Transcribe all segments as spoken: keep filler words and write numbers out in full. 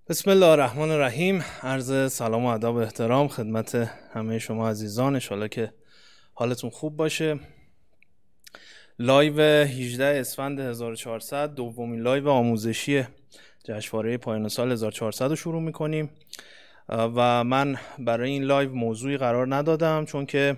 بسم الله الرحمن الرحیم. عرض سلام و ادب و احترام خدمت همه شما عزیزان. انشالله که حالتون خوب باشه. لایو هجدهم اسفند هزار و چهارصد، دومین لایو آموزشی جشنواره پایان سال هزار و چهارصد رو شروع میکنیم و من برای این لایو موضوعی قرار ندادم، چون که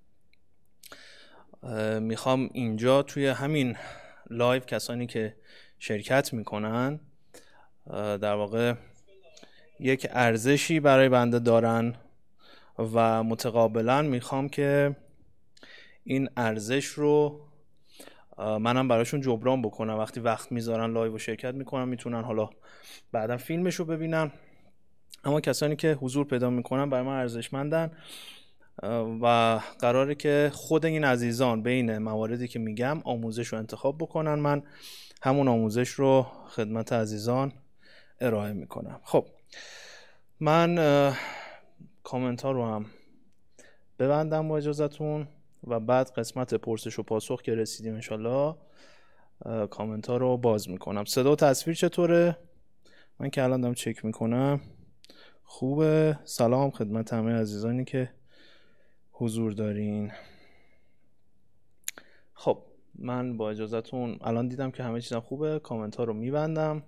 میخوام اینجا توی همین لایو کسانی که شرکت میکنن در واقع یک ارزشی برای بنده دارن و متقابلا میخوام که این ارزش رو منم براشون جبران بکنم. وقتی وقت میذارن لایو و شرکت میکنن، میتونن حالا بعدا فیلمش رو ببینن، اما کسانی که حضور پیدا میکنن برای من ارزشمندن و قراره که خود این عزیزان بین مواردی که میگم آموزش رو انتخاب بکنن. من همون آموزش رو خدمت عزیزان ارائه میکنم. خب من کامنت ها رو هم ببندم با اجازتون و بعد قسمت پرسش و پاسخ که رسیدیم انشالله کامنت ها رو باز میکنم. صدا و تصویر چطوره؟ من که الان دارم چک میکنم خوبه. سلام خدمت همه عزیزانی که حضور دارین. خب من با اجازتون الان دیدم که همه چیزم خوبه، کامنت ها رو میبندم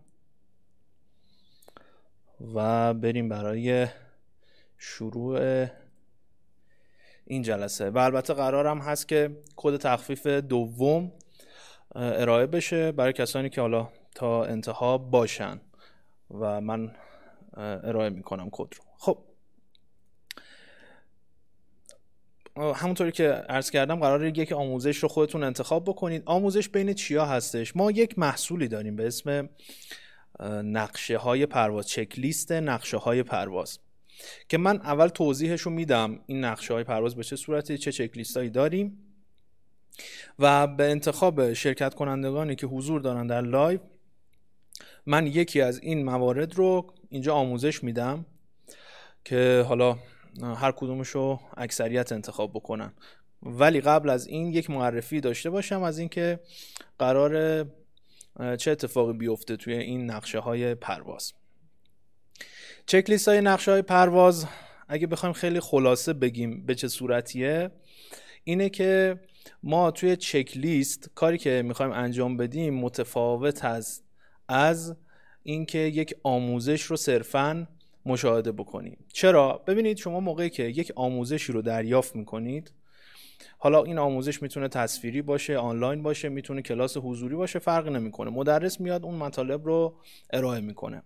و بریم برای شروع این جلسه. و البته قرارم هست که کد تخفیف دوم ارائه بشه برای کسانی که حالا تا انتها باشن و من ارائه میکنم کد رو. خب همونطوری که عرض کردم قراره یک آموزش رو خودتون انتخاب بکنید. آموزش بین چیا هستش؟ ما یک محصولی داریم به اسم نقشه های پرواز، چک لیست نقشه های پرواز، که من اول توضیحش رو میدم این نقشه های پرواز به چه صورتی، چه چک لیست هایی داریم و به انتخاب شرکت کنندگانی که حضور دارن در لایو من یکی از این موارد رو اینجا آموزش میدم که حالا هر کدومش رو اکثریت انتخاب بکنن. ولی قبل از این یک معرفی داشته باشم از این که قرار چه اتفاقی بیفته توی این نقشه های پرواز. چک لیست های نقشه های پرواز اگه بخوایم خیلی خلاصه بگیم به چه صورتیه، اینه که ما توی چک لیست کاری که میخوایم انجام بدیم متفاوت از از اینکه یک آموزش رو صرفاً مشاهده بکنیم. چرا؟ ببینید شما موقعی که یک آموزشی رو دریافت میکنید، حالا این آموزش میتونه تصویری باشه، آنلاین باشه، میتونه کلاس حضوری باشه، فرق نمیکنه. مدرس میاد اون مطالب رو ارائه میکنه.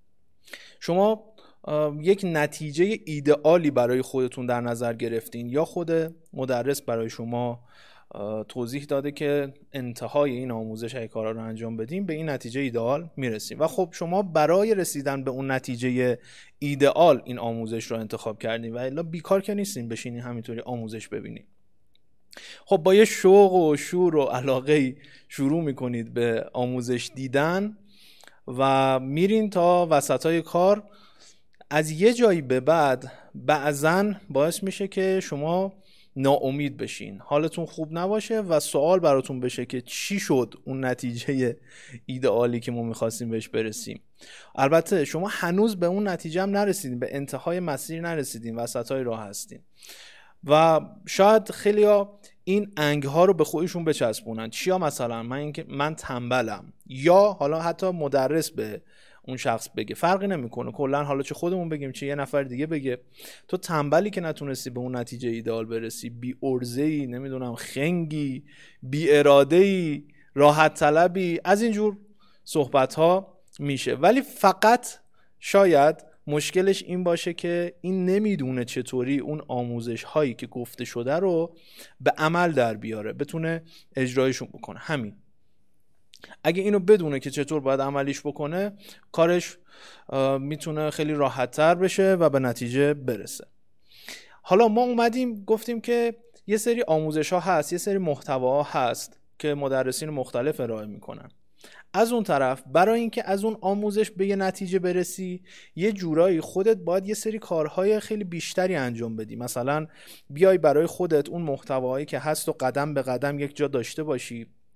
شما یک نتیجه ایدئالی برای خودتون در نظر گرفتین یا خود مدرس برای شما توضیح داده که انتهای این آموزش اگه کارا رو انجام بدیم به این نتیجه ایدئال میرسیم و خب شما برای رسیدن به اون نتیجه ایدئال این آموزش رو انتخاب کردین و الا بیکار که نیستین بشینین همینطوری آموزش ببینید. خب با یه شوق و شور و علاقه شروع میکنید به آموزش دیدن و میرین تا وسطای کار. از یه جایی به بعد بعضن باعث میشه که شما ناامید بشین، حالتون خوب نباشه و سوال براتون بشه که چی شد اون نتیجه ایدئالی که ما میخواستیم بهش برسیم. البته شما هنوز به اون نتیجه هم نرسیدین، به انتهای مسیر نرسیدین، وسطای راه هستین و شاید خیلیا این انگ ها رو به خودشون بچسبونن. چیا؟ مثلا من اینکه من تنبلم، یا حالا حتی مدرس به اون شخص بگه، فرقی نمیکنه کلا، حالا چه خودمون بگیم چه یه نفر دیگه بگه، تو تنبلی که نتونستی به اون نتیجه ایدئال برسی، بی ارزه‌ای، نمیدونم خنگی، بی اراده‌ای، راحت طلبی، از اینجور صحبت ها میشه. ولی فقط شاید مشکلش این باشه که این نمیدونه چطوری اون آموزش هایی که گفته شده رو به عمل در بیاره، بتونه اجرایشون بکنه. همین. اگه اینو بدونه که چطور باید عملیش بکنه، کارش میتونه خیلی راحت تر بشه و به نتیجه برسه. حالا ما اومدیم گفتیم که یه سری آموزش ها هست، یه سری محتوا هست که مدرسین مختلف ارائه میکنن. از اون طرف برای اینکه از اون آموزش به یه نتیجه برسی، یه جورایی خودت باید یه سری کارهای خیلی بیشتری انجام بدی. مثلا بیای برای خودت اون محتوایی که هست و قدم به قدم یک جا داشته باشی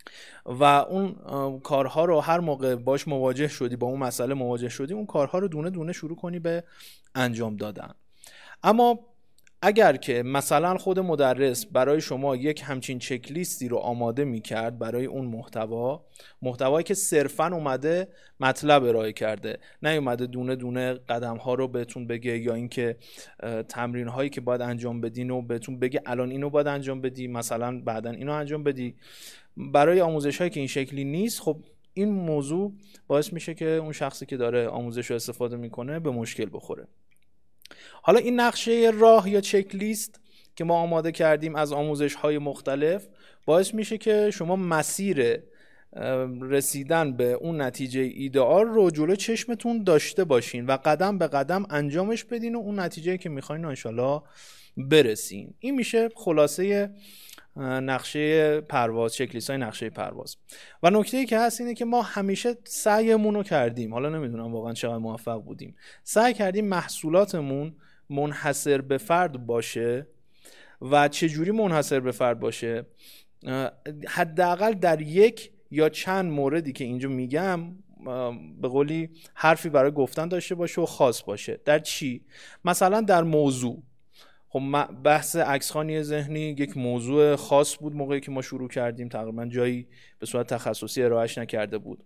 و اون کارها رو هر موقع باش مواجه شدی، با اون مسئله مواجه شدی، اون کارها رو دونه دونه شروع کنی به انجام دادن. اما اگر که مثلا خود مدرس برای شما یک همچین چک لیستی رو آماده می‌کرد برای اون محتوا، محتوایی که صرفاً اومده مطلب ارائه کرده، نه اومده دونه دونه قدم‌ها رو بهتون بگه، یا اینکه تمرین‌هایی که باید انجام بدین و بهتون بگه الان اینو باید انجام بدی، مثلا بعداً اینو انجام بدی، برای آموزش‌هایی که این شکلی نیست، خب این موضوع باعث میشه که اون شخصی که داره آموزش رو استفاده میکنه به مشکل بخوره. حالا این نقشه راه یا چک لیست که ما آماده کردیم از آموزش‌های مختلف باعث میشه که شما مسیر رسیدن به اون نتیجه ایدئال رو جلو چشمتون داشته باشین و قدم به قدم انجامش بدین و اون نتیجه که میخواین انشالله برسین. این میشه خلاصه نقشه پرواز، چک لیست های نقشه پرواز. و نکته ای که هست اینه که ما همیشه سعیمون رو کردیم، حالا نمیدونم واقعا چقدر موفق بودیم، سعی کردیم محصولاتمون منحصر به فرد باشه. و چجوری منحصر به فرد باشه؟ حداقل در یک یا چند موردی که اینجا میگم به قولی حرفی برای گفتن داشته باشه و خاص باشه. در چی؟ مثلا در موضوع. خب بحث عکسخوانی ذهنی یک موضوع خاص بود موقعی که ما شروع کردیم، تقریبا جایی به صورت تخصصی ارائهش نکرده بود.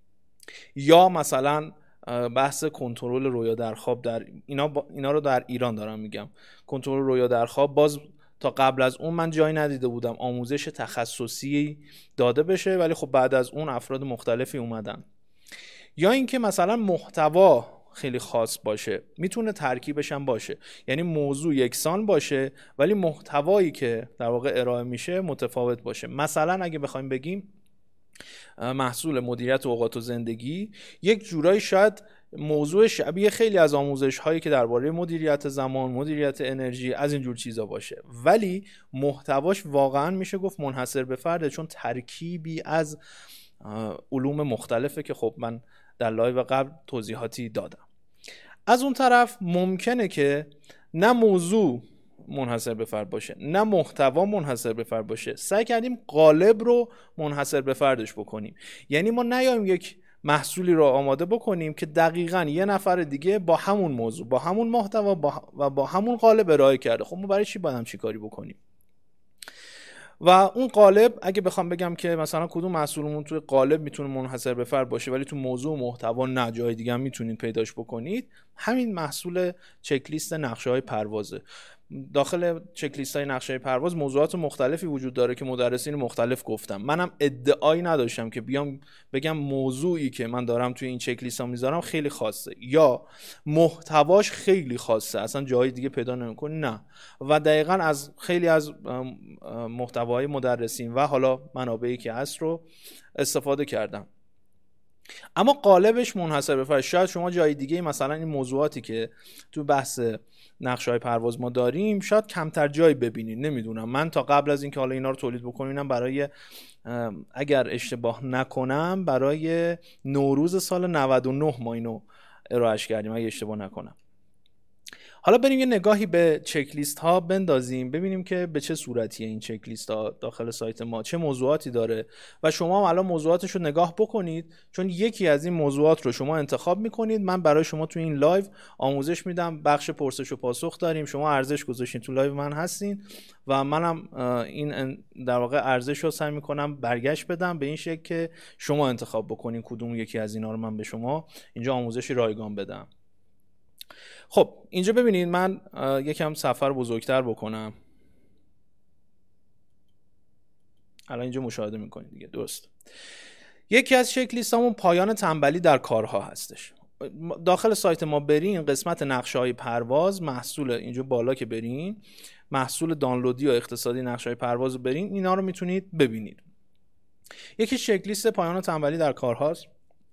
یا مثلا بحث کنترل رویا در خواب، در اینا با اینا رو در ایران دارم میگم، کنترل رویا در خواب باز تا قبل از اون من جایی ندیده بودم آموزش تخصصی داده بشه، ولی خب بعد از اون افراد مختلفی اومدن. یا اینکه مثلا محتوا خیلی خاص باشه، میتونه ترکیبش هم باشه، یعنی موضوع یکسان باشه ولی محتوایی که در واقع ارائه میشه متفاوت باشه. مثلا اگه بخوایم بگیم محصول مدیریت اوقات و زندگی، یک جورایی شاید موضوع شبیه خیلی از آموزش هایی که درباره مدیریت زمان، مدیریت انرژی، از اینجور چیزا باشه، ولی محتواش واقعا میشه گفت منحصر به فرده، چون ترکیبی از علوم مختلفه که خب من در لایو قبل توضیحاتی دادم. از اون طرف ممکنه که نه موضوع منحصر به فرد باشه نه محتوا منحصر به فرد باشه. سعی کردیم قالب رو منحصر به فردش بکنیم، یعنی ما نیایم یک محصولی رو آماده بکنیم که دقیقاً یه نفر دیگه با همون موضوع، با همون محتوا با و با همون قالب ارائه کرده. خب ما برای چی باید همچین کاری بکنیم؟ و اون قالب اگه بخوام بگم که مثلا کدوم محصولمون توی قالب میتونه منحصر به فرد باشه ولی تو موضوع و محتوا نه، جای دیگه هم میتونید پیداش بکنید، همین محصول چک لیست نقشه‌های پروازه. داخل چک لیست های نقشه پرواز موضوعات مختلفی وجود داره که مدرسین مختلف گفتم. منم ادعایی نداشتم که بیام بگم موضوعی که من دارم توی این چک لیست ها میذارم خیلی خاصه یا محتواش خیلی خاصه اصلا جای دیگه پیدا نمی‌کنه، نه. و دقیقاً از خیلی از محتوای مدرسین و حالا منابعی که هست رو استفاده کردم، اما قالبش منحصر به فرد. شاید شما جای دیگه مثلا این موضوعاتی که تو بحث نقشه‌های پرواز ما داریم شاید کمتر جای ببینید، نمیدونم. من تا قبل از اینکه حالا اینا رو تولید بکنم برای اگر اشتباه نکنم برای نوروز سال نود و نه ما اینو ارائهش کردیم اگه اشتباه نکنم. حالا بریم یه نگاهی به چک لیست ها بندازیم ببینیم که به چه صورتیه این چک لیست ها داخل سایت ما، چه موضوعاتی داره و شما هم الان موضوعاتش رو نگاه بکنید، چون یکی از این موضوعات رو شما انتخاب میکنید. من برای شما تو این لایو آموزش میدم، بخش پرسش و پاسخ داریم، شما ارزش گذاشتین تو لایو من هستین و منم این در واقع ارزش رو سعی میکنم برگشت بدم به این شکل که شما انتخاب بکنین کدوم یکی از اینا رو من به شما اینجا آموزشی رایگان بدم. خب اینجا ببینید من یکم صفحه رو بزرگتر بکنم، الان اینجا مشاهده میکنید دیگه، درست. یکی از چک لیستامون پایان تنبلی در کارها هستش. داخل سایت ما برین قسمت نقشه‌های پرواز، محصول اینجا بالا که برین محصول دانلودی و اقتصادی نقشه‌های پرواز رو برین، اینا رو میتونید ببینید. یکی چک لیست پایان تنبلی در کارهاست.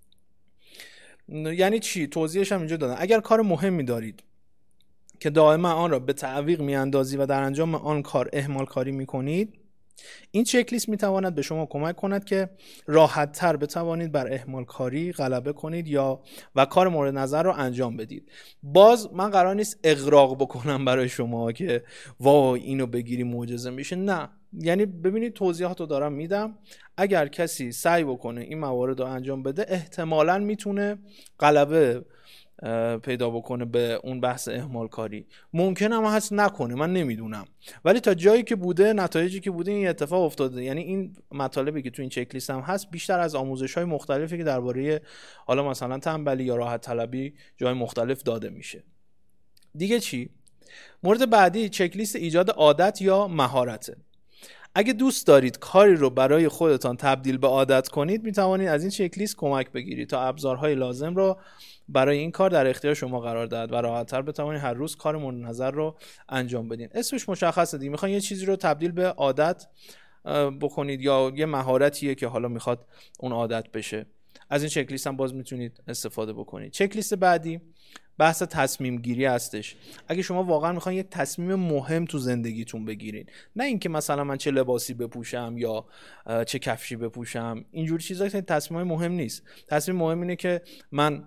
یعنی چی؟ توضیحش هم اینجا دادم. اگر کار مهمی دارید که دائما آن را به تعویق میاندازی و در انجام آن کار اهمال کاری میکنید، این چک لیست میتواند به شما کمک کند که راحت تر بتوانید بر اهمال کاری غلبه کنید یا و کار مورد نظر رو انجام بدید. باز من قرار نیست اغراق بکنم برای شما که وای اینو بگیری معجزه میشه، نه. یعنی ببینید توضیحاتو دارم میدم، اگر کسی سعی بکنه این موارد رو انجام بده احتمالاً میتونه غلبه پیدا بکنه به اون بحث اهمال کاری. ممکنه هم هست نکنه، من نمیدونم، ولی تا جایی که بوده، نتایجی که بوده، این اتفاق افتاده. یعنی این مطالبی که تو این چک لیست هم هست بیشتر از آموزش‌های مختلفی که درباره حالا مثلا تنبلی یا راحت طلبی جای مختلف داده میشه. دیگه چی؟ مورد بعدی چک لیست ایجاد عادت یا مهارته. اگه دوست دارید کاری رو برای خودتان تبدیل به عادت کنید، میتوانید از این چک لیست کمک بگیرید تا ابزارهای لازم رو برای این کار در اختیار شما قرار دهد و راحت‌تر بتوانید هر روز کار مورد نظر رو انجام بدین. اسمش مشخصه دیگه، میخواین یه چیزی رو تبدیل به عادت بکنید یا یه مهارتیه که حالا میخواد اون عادت بشه. از این چک لیست هم باز میتونید استفاده بکنید. چک لیست بعدی بحث تصمیم گیری هستش. اگه شما واقعا میخواین یک تصمیم مهم تو زندگیتون بگیرین، نه اینکه مثلا من چه لباسی بپوشم یا چه کفشی بپوشم، اینجور چیزا تصمیمای مهم نیست. تصمیم مهم اینه که من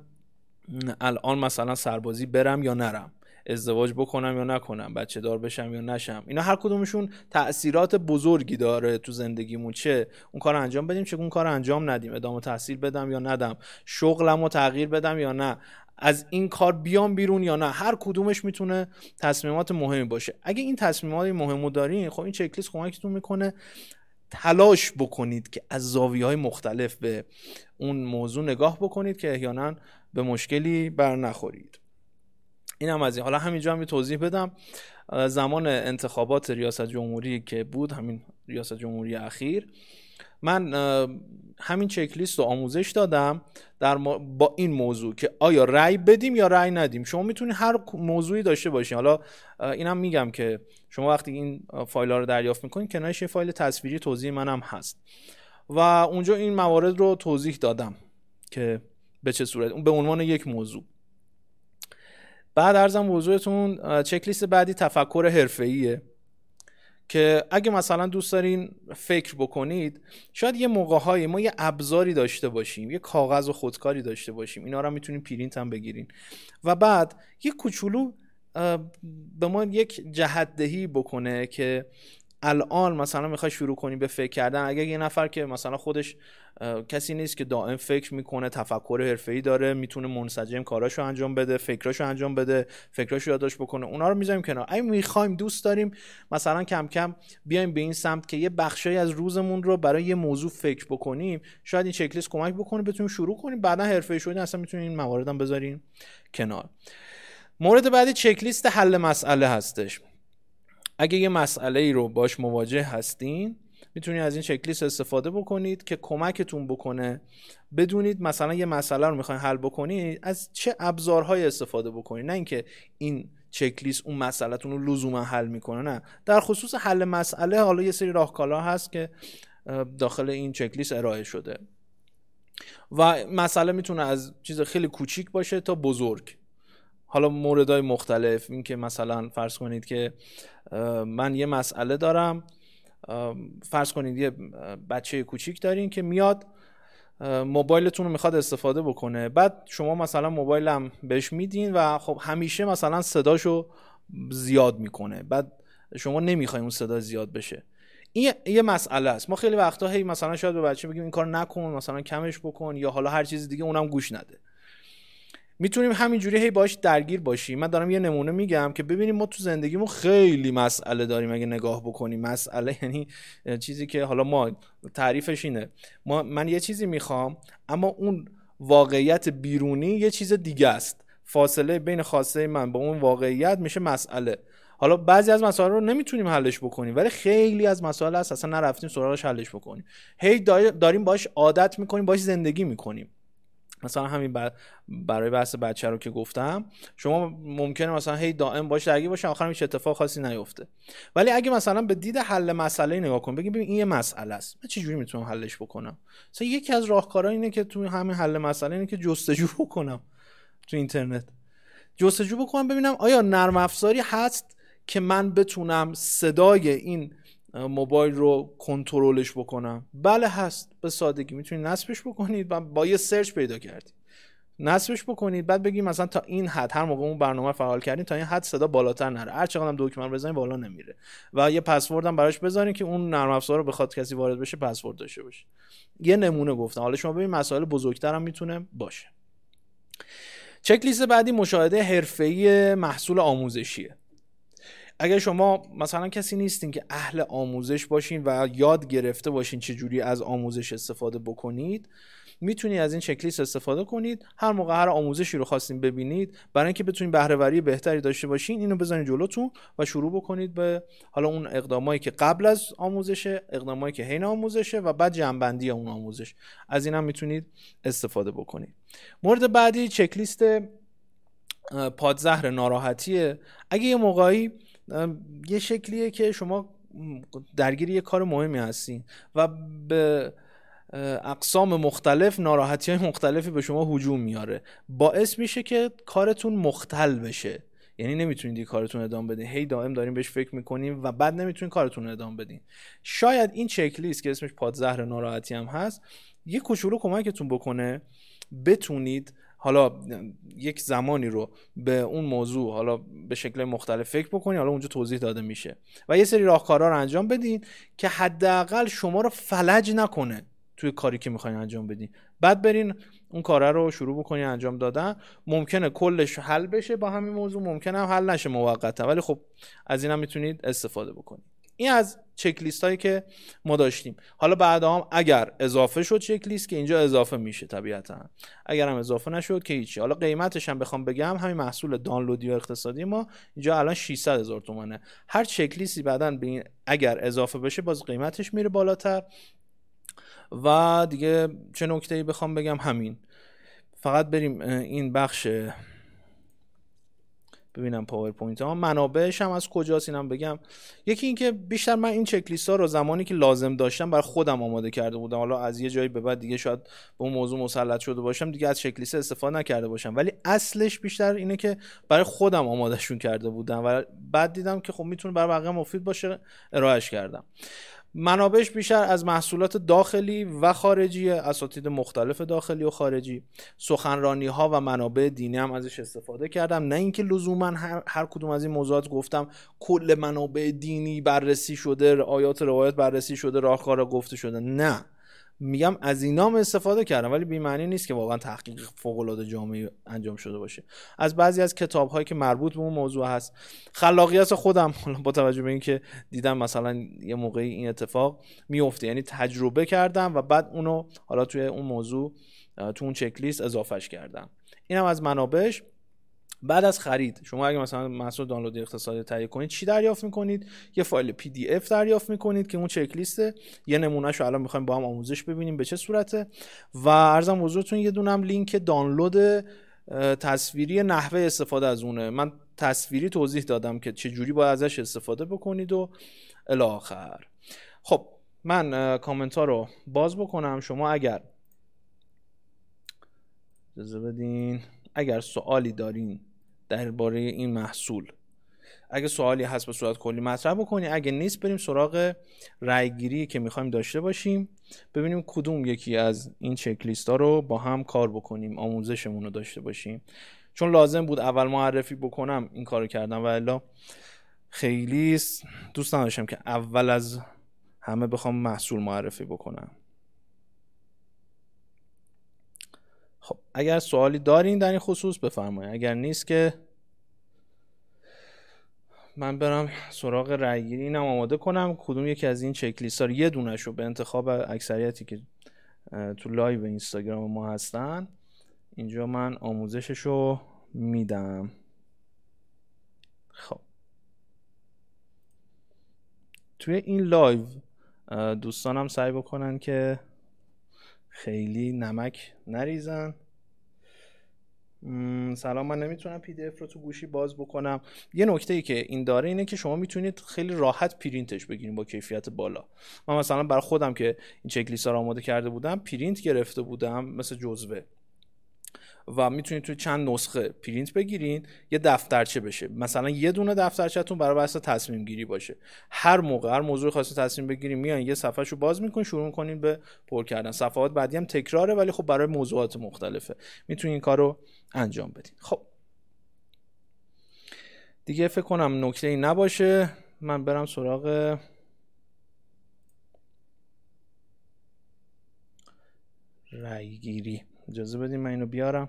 الان مثلا سربازی برم یا نرم، ازدواج بکنم یا نکنم، بچه دار بشم یا نشم. اینا هر کدومشون تأثیرات بزرگی داره تو زندگیمون. چه اون کار انجام بدیم، چه اون کار انجام ندیم، ادامه تحصیل بدم یا ندم، شغلمو تغییر بدم یا نه، از این کار بیام بیرون یا نه. هر کدومش میتونه تصمیمات مهمی باشه. اگه این تصمیمات مهمو دارین، خب این چک لیست کمکتون میکنه تلاش بکنید که از زاویه‌های مختلف به اون موضوع نگاه بکنید که احیانا به مشکلی بر نخورید. این هم از این. حالا همینجا هم یه توضیح بدم. زمان انتخابات ریاست جمهوری که بود، همین ریاست جمهوری اخیر، من همین چک لیست رو آموزش دادم در با این موضوع که آیا رأی بدیم یا رأی ندیم. شما میتونید هر موضوعی داشته باشین. حالا اینم میگم که شما وقتی این فایل‌ها رو دریافت میکنین، کنارش یه فایل تصویری توضیح منم هست و اونجا این موارد رو توضیح دادم که به چه صورت، اون به عنوان یک موضوع. بعد عرضم حضورتون چک لیست بعدی تفکر حرفه‌ایه که اگه مثلا دوست دارین فکر بکنید، شاید یه موقع‌های ما یه ابزاری داشته باشیم، یه کاغذ و خودکاری داشته باشیم، اینا رو هم میتونین پرینت هم بگیرین و بعد یه کوچولو به ما یک جهت‌دهی بکنه که الان مثلا میخوای شروع کنی به فکر کردن. اگه یه نفر که مثلا خودش کسی نیست که دائم فکر میکنه، تفکر حرفه‌ای داره، میتونه منسجم کاراشو انجام بده، فکراشو انجام بده، فکراشو یادداشت بکنه، اونا رو میذاریم کنار. اگه میخوایم، دوست داریم مثلا کم کم بیایم به این سمت که یه بخشی از روزمون رو برای یه موضوع فکر بکنیم، شاید این چک لیست کمک بکنه بتونیم شروع کنیم. بعدا حرفه‌ای شدین اصلا میتونین این مواردم بذارین کنار. مورد بعدی چک لیست حل مسئله هستش. اگه یه مسئله ای رو باش مواجه هستین، میتونید از این چک لیست استفاده بکنید که کمکتون بکنه بدونید مثلا یه مسئله رو میخواین حل بکنید، از چه ابزارهای استفاده بکنید. نه اینکه این چک لیست اون مسئله‌تون رو لزوما حل میکنه، نه. در خصوص حل مسئله حالا یه سری راهکارها هست که داخل این چک لیست ارائه شده و مسئله میتونه از چیز خیلی کوچیک باشه تا بزرگ. حالا موردهای مختلف، این که مثلا فرض کنید که من یه مسئله دارم، فرض کنید یه بچه کوچیک دارین که میاد موبایلتون رو میخواد استفاده بکنه، بعد شما مثلا موبایلم بهش میدین و خب همیشه مثلا صداشو زیاد میکنه، بعد شما نمیخواین اون صدا زیاد بشه. این یه مسئله است. ما خیلی وقتا هی مثلا شاید به بچه بگیم این کار نکن، مثلا کمش بکن، یا حالا هر چیز دیگه، اونم گوش نده. میتونیم همینجوری هی باش درگیر باشیم. من دارم یه نمونه میگم که ببینیم ما تو زندگیمون خیلی مسئله داریم. اگه نگاه بکنیم، مسئله یعنی چیزی که حالا ما تعریفش اینه، ما من یه چیزی میخوام اما اون واقعیت بیرونی یه چیز دیگه است. فاصله بین خواسته من با اون واقعیت میشه مسئله. حالا بعضی از مسائل رو نمیتونیم حلش بکنیم، ولی خیلی از مسائل هست اصلا نرفتیم سراغش حلش بکنیم، هی داریم باش عادت میکنیم، باش زندگی میکنیم. مثلا همین برای بحث بچه رو که گفتم، شما ممکنه مثلا هی دائم باش درگیر باشین، آخرش هیچ اتفاق خاصی نیفته. ولی اگه مثلا به دید حل مسئله نگاه کنیم، بگیم ببین این یه مسئله است، من چجوری میتونم حلش بکنم؟ مثلا یکی از راهکارها اینه که تو همین حل مسئله اینه که جستجو بکنم تو اینترنت، جستجو بکنم ببینم آیا نرم افزاری هست که من بتونم صدای این موبایل رو کنترلش بکنم. بله هست، به سادگی میتونید نصبش بکنید و با یه سرچ پیدا کردید. نصبش بکنید، بعد بگید مثلا تا این حد هر موقع اون برنامه فعال کردین تا این حد صدا بالاتر نره، هر چقدر هم دکمه بزنید بالا نمیره، و یه پسورد هم براش بذارین که اون نرم افزار رو بخواد کسی وارد بشه پسورد داشته باشه. یه نمونه گفتم، حالا شما ببین مسائل بزرگتر هم میتونه باشه. چک لیست بعدی مشاهده حرفه‌ای محصول آموزشیه. اگر شما مثلا کسی نیستین که اهل آموزش باشین و یاد گرفته باشین چجوری از آموزش استفاده بکنید، میتونید از این چک لیست استفاده کنید. هر موقع هر آموزشی رو خواستین ببینید، برای اینکه بتونید بهره وری بهتری داشته باشین، اینو بزنید جلوتون و شروع بکنید به حالا اون اقدامایی که قبل از آموزشه، اقدامایی که حین آموزشه و بعد جنبندی اون آموزش. از اینم میتونید استفاده بکنید. مورد بعدی چک لیست پادزهر ناراحتیه. اگه یه موقعی یه شکلیه که شما درگیر یه کار مهمی هستین و به اقسام مختلف ناراحتی‌های مختلفی به شما هجوم میاره، باعث میشه که کارتون مختل بشه، یعنی نمیتونید این کارتون ادامه بدین، هی دائم دارین بهش فکر میکنین و بعد نمیتونین کارتون ادامه بدین. شاید این چک لیست که اسمش پادزهر ناراحتی هم هست یه کوچولو کمکتون بکنه بتونید حالا یک زمانی رو به اون موضوع حالا به شکل مختلف فکر بکنید، حالا اونجا توضیح داده میشه، و یه سری راهکارها رو انجام بدین که حداقل شما رو فلج نکنه توی کاری که میخواین انجام بدین. بعد برین اون کارا رو شروع بکنین انجام دادن. ممکنه کلش حل بشه با همین موضوع، ممکنه هم حل نشه موقتا، ولی خب از اینم میتونید استفاده بکنید. این از چک لیست هایی که ما داشتیم. حالا بعدا هم اگر اضافه شد چک لیست که اینجا اضافه میشه طبیعتا، اگر هم اضافه نشد که هیچی. حالا قیمتش هم بخوام بگم، همین محصول دانلودی و اقتصادی ما اینجا الان ششصد هزار تومانه. هر چک لیستی بعداً اگر اضافه بشه باز قیمتش میره بالاتر. و دیگه چه نکته‌ای بخوام بگم همین. فقط بریم این بخش ببینم پاورپوینت ها منابعش هم از کجاست اینم بگم. یکی این که بیشتر من این چک لیست ها رو زمانی که لازم داشتم برای خودم آماده کرده بودم، حالا از یه جایی به بعد دیگه شاید به اون موضوع مسلط شده باشم دیگه از چک لیست استفاده نکرده باشم، ولی اصلش بیشتر اینه که برای خودم آمادهشون کرده بودم و بعد دیدم که خب میتونه برای بقیه مفید باشه، ارائهش کردم. منابعش بیشتر از محصولات داخلی و خارجی، اساتید مختلف داخلی و خارجی، سخنرانی ها و منابع دینی هم ازش استفاده کردم. نه اینکه لزوما هر, هر کدوم از این موضوعات گفتم کل منابع دینی بررسی شده، آیات روایات بررسی شده، راهکارا گفته شده، نه، میگم از اینام استفاده کردم، ولی بی معنی نیست که واقعا تحقیق فوق العاده جامعی انجام شده باشه. از بعضی از کتاب هایی که مربوط به اون موضوع هست، خلاقیت خودم با توجه به اینکه دیدم مثلا یه موقعی این اتفاق میفته، یعنی تجربه کردم و بعد اونو حالا توی اون موضوع تو اون چک لیست اضافهش کردم. اینم از منابعش. بعد از خرید شما اگه مثلا محصول دانلودی اقتصادی تهیه کنید چی دریافت میکنید؟ یه فایل پی دی اف دریافت میکنید که اون چک لیسته. یه نمونهشو الان میخوایم با هم آموزش ببینیم به چه صورته. و عرضم حضورتون یه دونم لینک دانلود تصویری نحوه استفاده از اونه. من تصویری توضیح دادم که چه جوری باید ازش استفاده بکنید و الی آخر. خب من کامنت ها رو باز بکنم. شما اگر اجازه بدین اگر سوالی دارین درباره این محصول، اگه سوالی هست به صورت کلی مطرح بکنی، اگه نیست بریم سراغ رای گیری که میخوایم داشته باشیم، ببینیم کدوم یکی از این چک لیست ها رو با هم کار بکنیم، آموزشمون رو داشته باشیم. چون لازم بود اول معرفی بکنم این کارو کردم و الا خیلی دوست نداشتم که اول از همه بخوام محصول معرفی بکنم. خب اگر سوالی دارین در این خصوص بفرمایید، اگر نیست که من برم سراغ رای گیری. اینم آماده کنم کدوم یکی از این چک لیست ها یه دونش رو به انتخاب اکثریتی که تو لایو اینستاگرام ما هستن اینجا من آموزشش رو میدم. خب توی این لایو دوستانم سعی بکنن که خیلی نمک نریزن. سلام، من نمیتونم پی دی اف رو تو گوشی باز بکنم. یه نکته ای که این داره اینه که شما میتونید خیلی راحت پرینتش بگیرید با کیفیت بالا. من مثلا برای خودم که این چک لیست رو آماده کرده بودم پرینت گرفته بودم مثل جزوه و میتونید توی چند نسخه پرینت بگیرین یه دفترچه بشه. مثلا یه دونه دفترچه‌تون برای بحث تصمیم گیری باشه. هر موقع هر موضوع خاصی تصمیم بگیرین میان یه صفحه‌شو باز میکنین، شروع میکنین به پر کردن. صفحات بعدی هم تکراره ولی خب برای موضوعات مختلفه. میتونین این کارو انجام بدین. خب دیگه فکر کنم نکته‌ای نباشه. من برم سراغ رای گیری. اجازه بدین من اینو بیارم.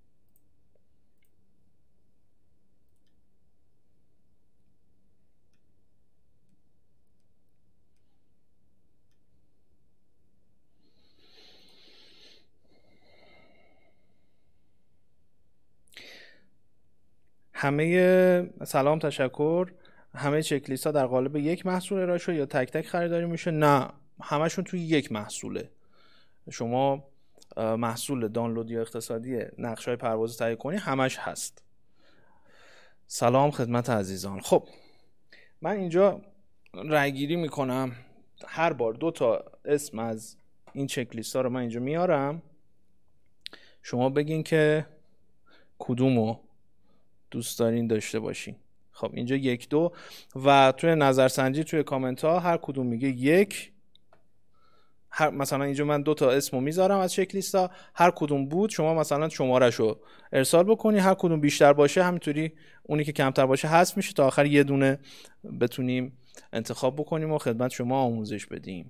همه سلام تشکر. همه چک لیست ها در قالب یک محصول ارائه شده یا تک تک خریداری میشه؟ نه، همشون توی یک محصوله. شما محصول دانلود یا اقتصادی نقشه‌های پرواز تهیه کنی همش هست. سلام خدمت عزیزان. خب من اینجا رای گیری میکنم. هر بار دو تا اسم از این چک لیست ها رو من اینجا میارم، شما بگین که کدومو دوست دارین داشته باشین. خب اینجا یک دو و توی نظرسنجی توی کامنت ها هر کدوم میگه یک. هر مثلا اینجا من دو تا اسمو میذارم از چک لیست ها، هر کدوم بود شما مثلا شماره‌شو ارسال بکنی، هر کدوم بیشتر باشه همینطوری اونی که کمتر باشه حذف میشه تا آخر یه دونه بتونیم انتخاب بکنیم و خدمت شما آموزش بدیم.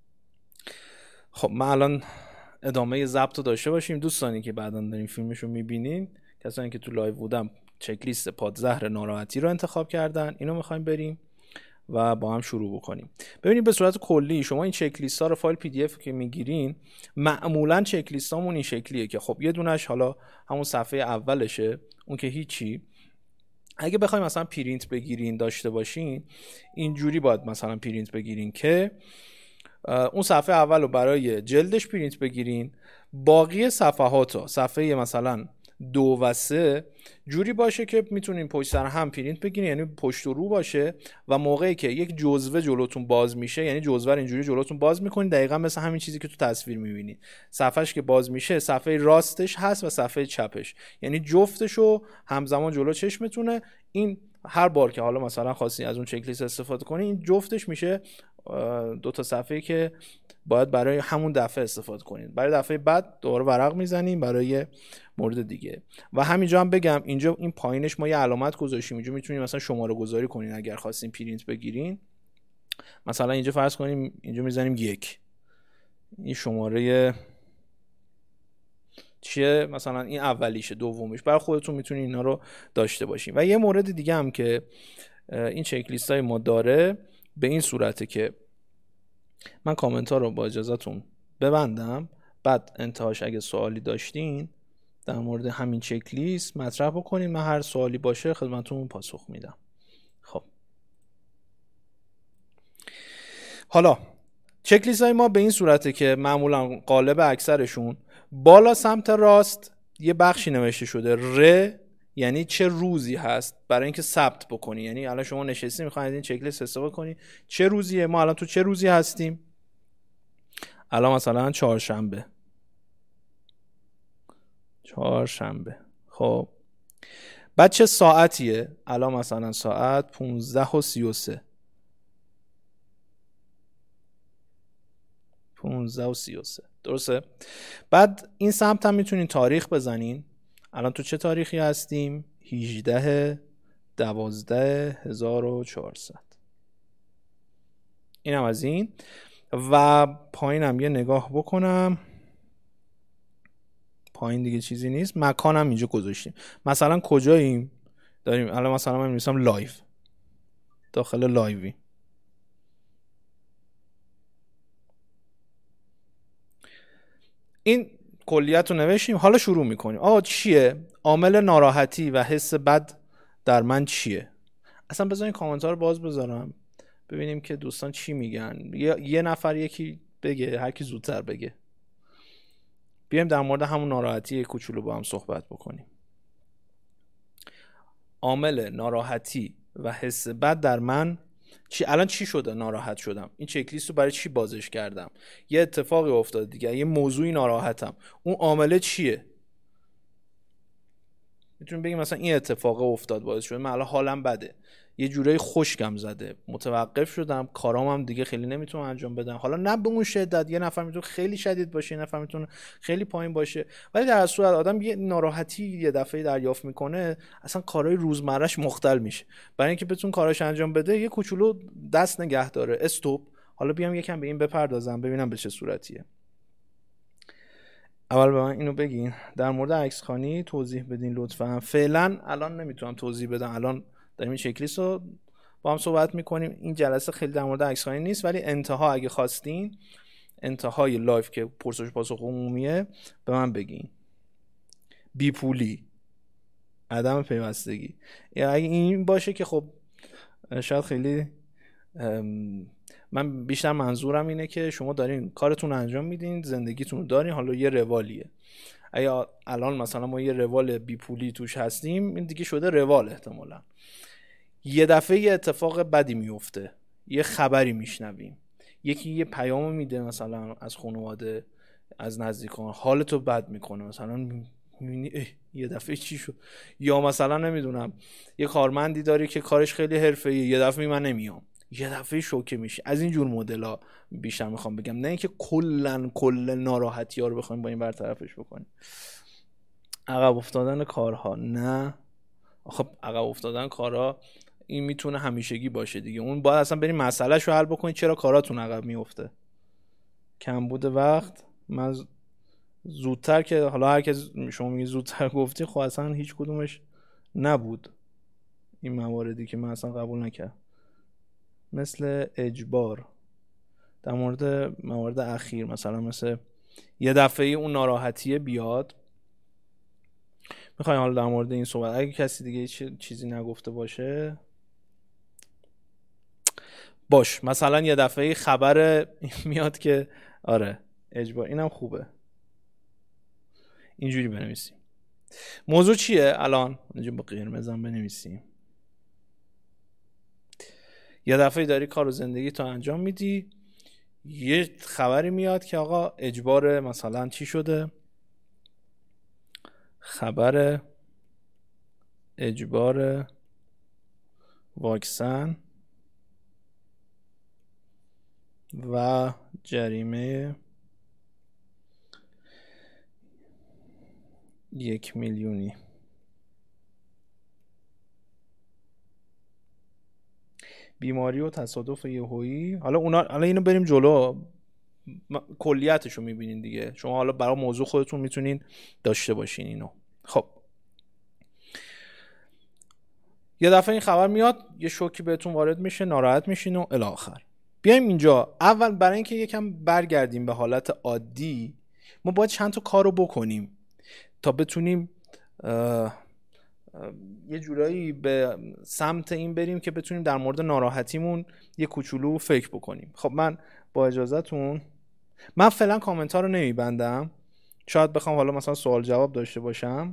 خب من الان ادامه ضبط رو داشته باشیم. دوستانی که بعداً دارین فیلمشو میبینین، کسانی که تو لایو بودن چک لیست پادزهر ناراحتی رو انتخاب کردن، اینو میخوایم بریم و با هم شروع بکنیم. ببینید به صورت کلی شما این چک لیست ها رو فایل پی دی اف که میگیرین، معمولا چک لیست هامون این شکلیه که خب یه دونش حالا همون صفحه اولشه، اون که هیچی. اگه بخوایم مثلا پرینت بگیرین داشته باشین، اینجوری باید مثلا پرینت بگیرین که اون صفحه اول رو برای جلدش پرینت بگیرین، باقی صفحات ها صفحه مثلا دو و سه جوری باشه که میتونین پشت سر هم پرینت بگیرین، یعنی پشت و رو باشه و موقعی که یک جزوه جلوتون باز میشه، یعنی جزوه رو اینجوری جلوتون باز میکنین، دقیقاً مثل همین چیزی که تو تصویر میبینید. صفحهش که باز میشه صفحه راستش هست و صفحه چپش، یعنی جفتشو همزمان جلو چشمتونه. این هر بار که حالا مثلا خواستین از اون چک لیست استفاده کنین، این جفتش میشه دو تا صفحه‌ای که باید برای همون دفعه استفاده کنید. برای دفعه بعد دوباره ورق میزنیم برای مورد دیگه. و همینجا هم بگم اینجا این پایینش ما یه علامت گذاشتیم، اینجا میتونید مثلا شماره گذاری کنین اگر خواستین پرینت بگیرین. مثلا اینجا فرض کنیم اینجا میزنیم یک، این شماره چیه، مثلا این اولیشه، دومیش. برای خودتون میتونین اینا رو داشته باشین. و یه مورد دیگه هم که این چک لیست های ما داره به این صورته که من کامنت ها رو با اجازهتون ببندم، بعد انتهاش اگه سوالی داشتین در مورد همین چک لیست مطرح بکنین، من هر سوالی باشه خدمتتون پاسخ میدم. خب حالا چک لیست های ما به این صورته که معمولا غالب اکثرشون بالا سمت راست یه بخشی نوشته شده ر، یعنی چه روزی هست، برای اینکه ثبت بکنی. یعنی الان شما نشستی میخواید از این چک لیست استفاده کنی، چه روزیه، ما الان تو چه روزی هستیم، الان مثلا چهارشنبه چهارشنبه خب بعد چه ساعتیه، الان مثلا ساعت پونزده و سی و سه پونزده و سی و سه درسته. بعد این سمت هم میتونین تاریخ بزنین، الان تو چه تاریخی هستیم، هجده دوازده هزار و چهارصد. اینم از این. و پایینم یه نگاه بکنم، پایین دیگه چیزی نیست. مکانم اینجا گذاشتیم، مثلا کجاییم داریم، الان مثلا من می‌نویسم لایو، داخل لایوی. این کلیت رو نوشتیم. حالا شروع میکنیم. آقا چیه عامل ناراحتی و حس بد در من چیه؟ اصلا بذارین کامنت ها رو باز بذارم ببینیم که دوستان چی میگن. یه, یه نفر یکی بگه، هر کی زودتر بگه. بیایم در مورد همون ناراحتی کوچولو با هم صحبت بکنیم. عامل ناراحتی و حس بد در من چی؟ الان چی شده ناراحت شدم؟ این چک لیست رو برای چی بازش کردم؟ یه اتفاقی افتاده دیگه، یه موضوعی ناراحتم، اون عامل چیه؟ میتونیم بگیم مثلا این اتفاق افتاد باعث شد من الان حالم بده، یه جورایی خشکم زده، متوقف شدم، کارام هم دیگه خیلی نمیتونم انجام بدم. حالا نه به اون شدت، یه نفر میتونه خیلی شدید باشه، یه نفر میتونه خیلی پایین باشه، ولی در صورت آدم یه ناراحتی یه دفعه دریافت میکنه، اصلا کارهای روزمرهش مختل میشه. برای اینکه بتون کاراش انجام بده یه کوچولو دست نگه داره، استوب، حالا بیام یکم به این بپردازم ببینم به چه صورتیه. اول به من اینو بگین در مورد عکس خوانی توضیح بدین لطفا. فعلا الان نمیتونم توضیح بدم، الان داریم این چک لیست رو با هم صحبت میکنیم. این جلسه خیلی در مورد عکس خوانی نیست، ولی انتها اگه خواستین، انتهای لایف که پرسش پاسخ عمومیه، به من بگین. بی پولی، عدم پیوستگی، یا اگه این باشه که خب شاید خیلی من بیشتر منظورم اینه که شما دارین کارتون انجام میدین، زندگیتون رو دارین، حالا یه روالیه. اگه الان مثلا ما یه روال بی پولی توش هستیم، این دیگه شده روال. احتمالا یه دفعه یه اتفاق بدی میفته، یه خبری میشنویم، یکی یه پیام میده مثلا از خانواده، از نزدیکان، حالتو بد میکنه، مثلا میبینی یه دفعه چی شد. یا مثلا نمیدونم یه کارمندی داری که کارش خیلی حرفه‌ایه، یه دفعه من نمیام، یه دفعه شوکه میشه. از این جور مدل‌ها بیشتر میخوام بگم، نه اینکه کلا کل ناراحتی‌ها رو بخوایم با این برطرفش بکنیم. عقب افتادن کارها، نه خب عقب افتادن کارها این میتونه همیشگی باشه دیگه. اون باید اصلا بریم مسئله‌ش رو حل بکنید، چرا کاراتون عقب میفته. کمبود وقت، من زودتر که حالا هر کس شما میگی زودتر گفتی، خب اصلا هیچ کدومش نبود این مواردی که من اصلا قبول نکردم. مثل اجبار، در مورد موارد اخیر مثلا مثل یه دفعه اون ناراحتیه بیاد. میخوایم حالا در مورد این صحبت، اگه کسی دیگه چیزی نگفته باشه باش. مثلا یه دفعه خبر میاد که آره اجبار، اینم خوبه اینجوری بنویسیم. موضوع چیه الان؟ اینجا با قرمزم بنویسیم. یه دفعه داری کار و زندگی تو انجام میدی، یه خبری میاد که آقا اجبار مثلا چی شده، خبر اجبار واکسن و جریمه یک میلیونی. بیماری و تصادف یهویی. حالا اونا، حالا اینو بریم جلو، کلیتشو میبینین دیگه شما. حالا برای موضوع خودتون میتونین داشته باشین اینو. خب یه دفعه این خبر میاد، یه شوکی بهتون وارد میشه، ناراحت میشین و الی آخر. بیایم اینجا اول برای اینکه یکم برگردیم به حالت عادی، ما باید چند تا کارو بکنیم تا بتونیم یه جورایی به سمت این بریم که بتونیم در مورد ناراحتیمون یه کوچولو فکر بکنیم. خب من با اجازهتون، من فعلا کامنت ها رو نمیبندم، شاید بخوام حالا مثلا سوال جواب داشته باشم،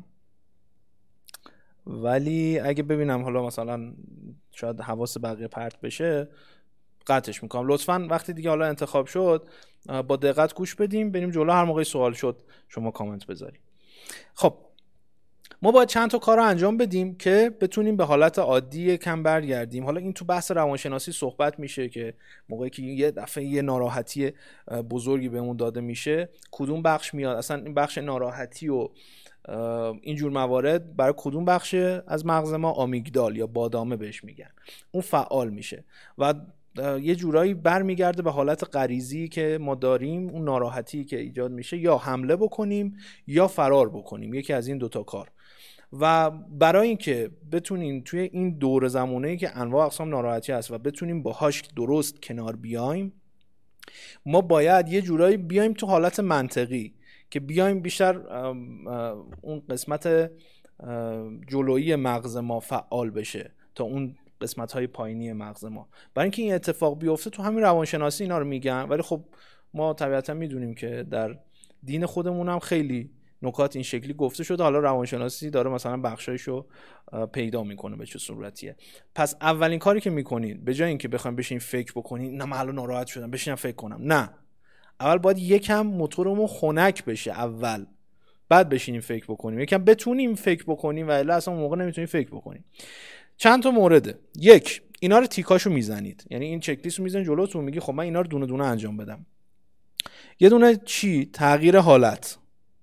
ولی اگه ببینم حالا مثلا شاید حواس بقیه پرت بشه قطعش میکنم. لطفاً وقتی دیگه حالا انتخاب شد با دقت گوش بدیم، بریم جلو، هر موقع سوال شد شما کامنت بذارید. خب ما باید چند تا کار رو انجام بدیم که بتونیم به حالت عادی کم برگردیم. حالا این تو بحث روانشناسی صحبت میشه که موقعی که یه دفعه یه ناراحتی بزرگی بهمون داده میشه، کدوم بخش میاد اصلا این بخش ناراحتی و اینجور موارد برای کدوم بخش از مغز ما، آمیگدال یا بادامه بهش میگن، اون فعال میشه و یه جورایی برمیگرده به حالت غریزی که ما داریم. اون ناراحتی که ایجاد میشه یا حمله بکنیم یا فرار بکنیم، یکی از این دوتا کار. و برای اینکه بتونیم توی این دور زمانه‌ای که انواع اقسام ناراحتی هست و بتونیم باهاش درست کنار بیایم، ما باید یه جورایی بیایم تو حالت منطقی که بیایم بیشتر اون قسمت جلویی مغز ما فعال بشه تا اون قسمت‌های پایینی مغز ما. برای اینکه این اتفاق بیفته، تو همین روانشناسی اینا رو میگن، ولی خب ما طبیعتا میدونیم که در دین خودمون هم خیلی نکات این شکلی گفته شده. حالا روانشناسی داره مثلا بخشایشو پیدا میکنه به چه صورتیه. پس اولین کاری که میکنین، به جای اینکه بخوایم بشین فکر بکنین، نه من الان ناراحت شدم بشینم فکر کنم، نه، اول باید یکم موتورمون خنک بشه اول بعد بشینیم فکر بکنیم، یکم بتونیم فکر بکنیم و الا اصلا اون موقع نمیتونیم فکر بکنیم. چند تا مورده. یک، اینا رو تیکاشو میزنید، یعنی این چک لیست رو میزنید جلوتون، میگی خب من اینا رو دونه دونه انجام بدم. یه دونه چی؟ تغییر حالت.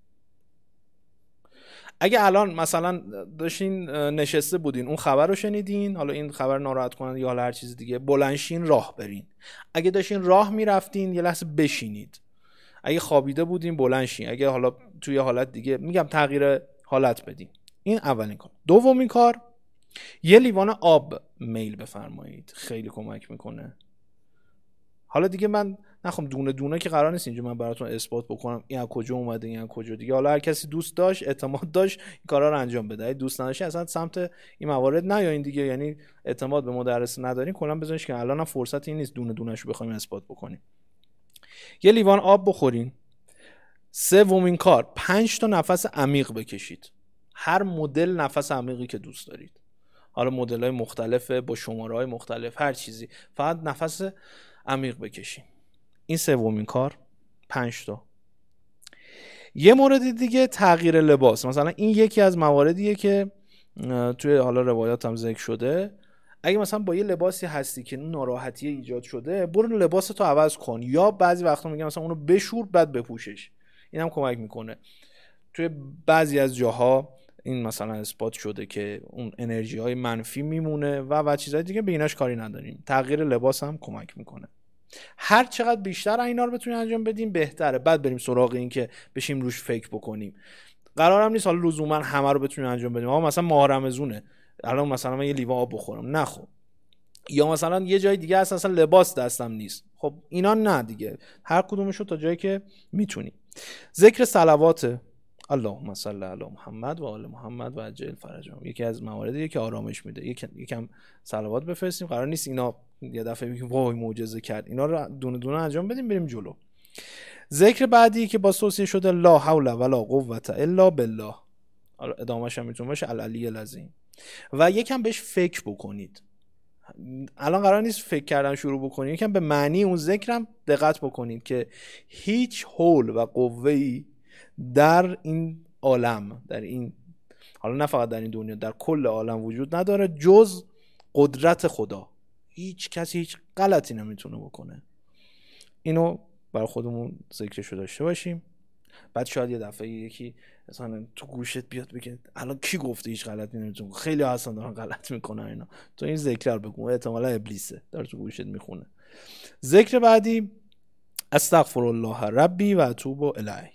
اگه الان مثلا داشتین نشسته بودین اون خبر رو شنیدین، حالا این خبر ناراحت کننده یا هر چیز دیگه، بلنشین راه برین. اگه داشتین راه میرفتین یه لحظه بشینید. اگه خوابیده بودین بلنشین. اگه حالا توی حالت دیگه، میگم تغییر حالت بدین. این اولین کار. دومین کار، یه لیوان آب میل بفرمایید، خیلی کمک میکنه. حالا دیگه من نخوام دونه دونه که قرار نیست اینجا من براتون اثبات بکنم این از کجا اومده این از کجا دیگه. حالا هر کسی دوست داشت اعتماد داشت این کارا رو انجام بده. اگه دوست نداشت اصلا سمت این موارد نیاین دیگه، یعنی اعتماد به مدرس ندارین کلا بذارش که الان فرصت این نیست دونه دونهشو بخوایم اثبات بکنیم. یه لیوان آب بخورین. سومین کار، پنج تا نفس عمیق بکشید. هر مدل نفس عمیقی که دوست دارید، حالا مدل‌های مختلفه با شماره‌های مختلف، هر چیزی، فقط نفس عمیق بکشین. این سومین کار، پنج تا. یه مورد دیگه تغییر لباس. مثلا این یکی از مواردیه که توی حالا روایات هم ذکر شده. اگه مثلا با یه لباسی هستی که ناراحتی ایجاد شده، برو لباستو عوض کن، یا بعضی وقتا میگم مثلا اونو بشور بعد بپوشش. اینم کمک میکنه. توی بعضی از جاها این مثلا اثبات شده که اون انرژی های منفی میمونه و و چیزای دیگه، به ایناش کاری نداریم. تغییر لباس هم کمک میکنه. هر چقدر بیشتر اینا رو بتونیم انجام بدیم بهتره. بعد بریم سراغ این که بشیم روش فکر بکنیم. قرارم نیست حالا لزوما همه رو بتونیم انجام بدیم. آقا مثلا ماه رمضونه، الان مثلا من یه لیوان آب بخورم، نه خب. یا مثلا یه جای دیگه هست اصلا لباس دستم نیست، خب اینا نه دیگه. هر کدومشو تا جایی که میتونیم. ذکر صلوات، اللهم صل علی محمد و آل محمد و عجل فرجهم، یکی از مواردیه که آرامش میده. یک یکم صلوات بفرستیم. قرار نیست اینا یه دفعه بگیم وای معجزه کرد. اینا رو دونه دونه انجام بدیم بریم جلو. ذکر بعدی که با توصیه شده، لا حول ولا قوة الا بالله. ادامه‌ش هم میتونه باشه العلی العظیم. و یکم بهش فکر بکنید. الان قرار نیست فکر کردن شروع بکنید، یکم به معنی اون ذکرم دقت بکنید که هیچ حول و قوه‌ای در این عالم، در این، حالا نه فقط در این دنیا، در کل عالم وجود نداره جز قدرت خدا. هیچ کسی هیچ غلطی نمیتونه بکنه. اینو برای خودمون ذکرشو داشته باشیم. بعد شاید یه دفعه یکی مثلا تو گوشت بیاد بگه الان کی گفته هیچ غلطی نمیتونه. خیلی اصلا دارن غلط میکنن اینا. تو این ذکر رو بگو، احتمالاً ابلیسه داره تو گوشت میخونه. ذکر بعدی، استغفر الله ربی و اتوب الیه.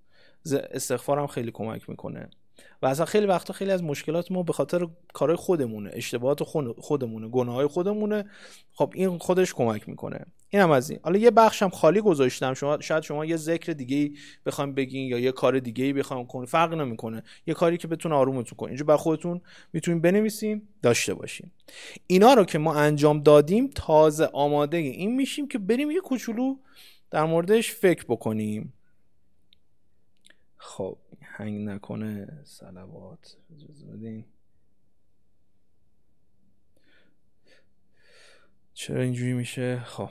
استغفارم خیلی کمک میکنه. و اصلا خیلی وقتا خیلی از مشکلات ما به خاطر کارهای خودمونه، اشتباهات خودمونه، گناههای خودمونه. خب این خودش کمک میکنه. اینم از این. حالا یه بخشم خالی گذاشتم. شما شاید شما یه ذکر دیگه‌ای بخواید بگین یا یه کار دیگه‌ای بخواید کنین، فرق نمیکنه. یه کاری که بتونه آرومتون کنه. اینجا برای خودتون میتونین بنویسین داشته باشین. اینا رو که ما انجام دادیم تازه آماده این میشیم که بریم یه کوچولو در موردش فکر بکنیم. خب هنگ نکنه صلوات اجازه بدین. چرا اینجوری میشه؟ خب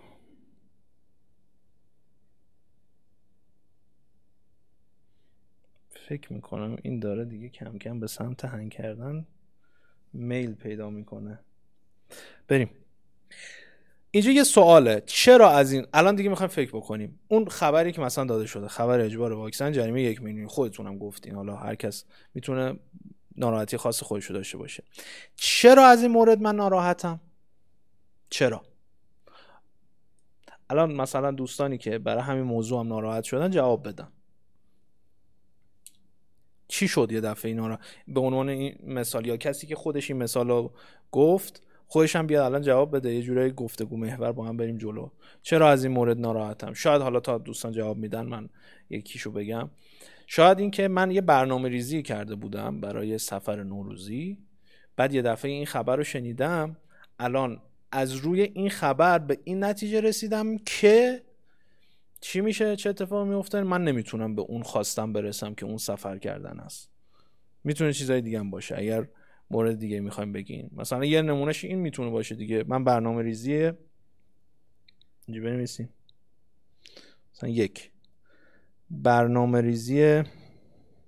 فکر میکنم این داره دیگه کم کم به سمت هنگ کردن میل پیدا میکنه. بریم. اینجا یه سواله، چرا از این الان دیگه میخوایم فکر بکنیم. اون خبری که مثلا داده شده، خبر اجبار واکسن، جریمه یک میلیون، خودتونم گفتین، حالا هر کس میتونه ناراحتی خاص خودش رو داشته باشه. چرا از این مورد من ناراحتم؟ چرا؟ الان مثلا دوستانی که برای همین موضوع هم ناراحت شدن جواب بدن. چی شد یه دفعه اینا رو به عنوان این مثال، یا کسی که خودش این مثال رو گفت خودش هم بیاد الان جواب بده، یه جورایی گفتگو محور با هم بریم جلو. چرا از این مورد ناراحتم؟ شاید حالا تا دوستان جواب میدن من یکیشو بگم. شاید این که من یه برنامه ریزی کرده بودم برای سفر نوروزی، بعد یه دفعه این خبر رو شنیدم، الان از روی این خبر به این نتیجه رسیدم که چی میشه، چه اتفاقی میفته، من نمیتونم به اون خواستم برسم که اون سفر کردن است. میتونه چیزای دیگه هم باشه. اگر مورد دیگه میخوایم بگین، مثلا یه نمونهش این میتونه باشه دیگه. من برنامه ریزیه اینجا بنویسیم، مثلا یک برنامه ریزی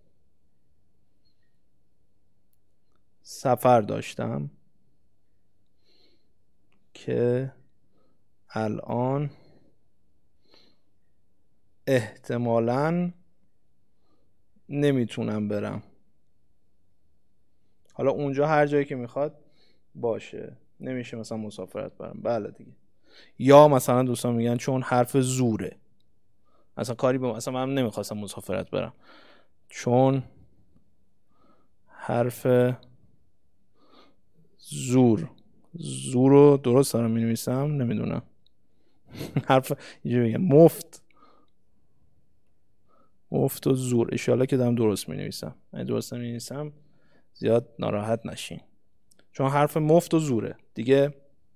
سفر داشتم که الان احتمالاً نمیتونم برم. حالا اونجا هر جایی که میخواد باشه، نمیشه مثلا مسافرت برم. بله دیگه. یا مثلا دوستان میگن چون حرف زوره، اصلا کاری به اصلا من نمیخواستم مسافرت برم چون حرف زور. زور رو درست دارم مینویسم؟ نمیدونم. حرف اینجوری میگم مفت مفت و زور. اشالله که دارم درست مینویسم. اگه درست نمینویسم زیاد ناراحت نشین، چون حرف مفت و زوره دیگه.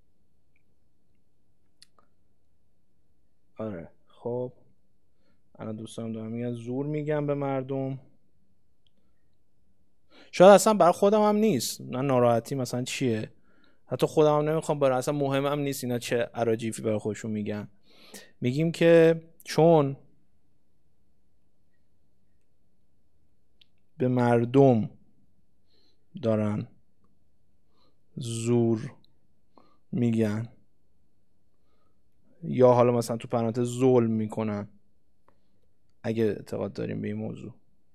آره خب الان دوستان دارم میگن زور میگم به مردم. شاید اصلا برای خودم هم نیست، نه ناراحتی مثلا چیه، حتی خودم هم نمیخوام برای، اصلا مهم هم نیست اینا چه اراجیفی برای خودشون میگن. میگیم که چون به مردم دارن زور میگن، یا حالا مثلا تو پرانتز ظلم میکنن اگه اعتقاد داریم به این موضوع.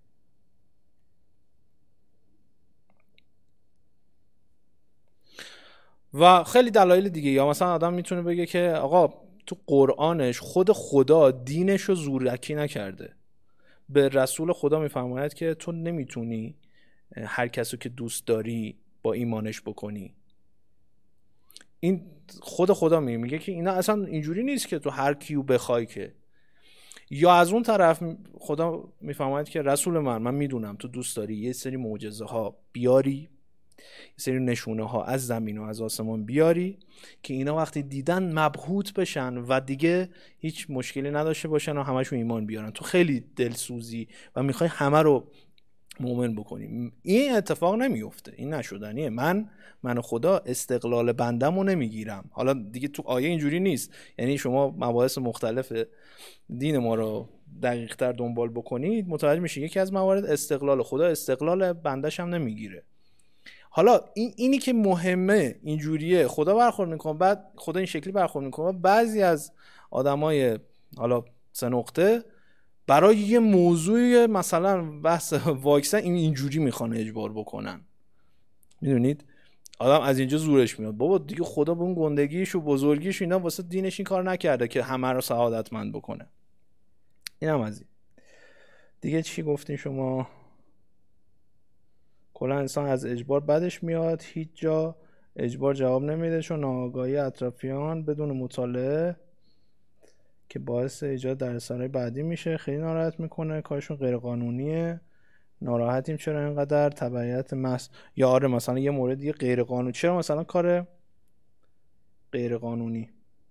و خیلی دلایل دیگه. یا مثلا آدم میتونه بگه که آقا تو قرآنش خود خدا دینش رو زورکی نکرده، به رسول خدا میفرماید که تو نمیتونی هر کسو که دوست داری با ایمانش بکنی. این خود خدا میگه میگه که اینا اصلا اینجوری نیست که تو هر کیو بخوای که. یا از اون طرف خدا میفرماید که رسول من من میدونم تو دوست داری یه سری معجزه ها بیاری، یه سری نشونه ها از زمین و از آسمان بیاری که اینا وقتی دیدن مبهوت بشن و دیگه هیچ مشکلی نداشته باشن و همشون ایمان بیارن. تو خیلی دلسوزی و میخوای همه رو مؤمن بکنی. این اتفاق نمیفته، این نشدنیه. من من خدا استقلال بندمو نمیگیرم. حالا دیگه تو آیه اینجوری نیست، یعنی شما مباحث مختلف دین ما رو دقیق تر دنبال بکنید متوجه میشین یکی از موارد استقلال خدا استقلال بندش هم نمیگیره. حالا این اینی که مهمه اینجوریه خدا برخورد میکنه، بعد خدا این شکلی برخورد میکنه. بعضی از آدمای حالا سه نقطه برای یه موضوع مثلا بحث واکسن این اینجوری میخوان اجبار بکنن. میدونید آدم از اینجا زورش میاد بابا دیگه خدا به اون گندگیش و بزرگیش اینا واسه دینش این کار نکرده که همه رو سعادتمند بکنه. اینم از این دیگه. چی گفتین شما؟ کلا انسان از اجبار بدش میاد، هیچ جا اجبار جواب نمیده چون ناآگاهی اطرافیان بدون مطالعه که باعث ایجاد دردسرای بعدی میشه خیلی ناراحت میکنه، کارشون غیر قانونیه، ناراحتیم چرا اینقدر تبعیت مس. یا آره مثلا یه مورد دیگه غیر قانونی، چرا مثلا کار غیر قانونی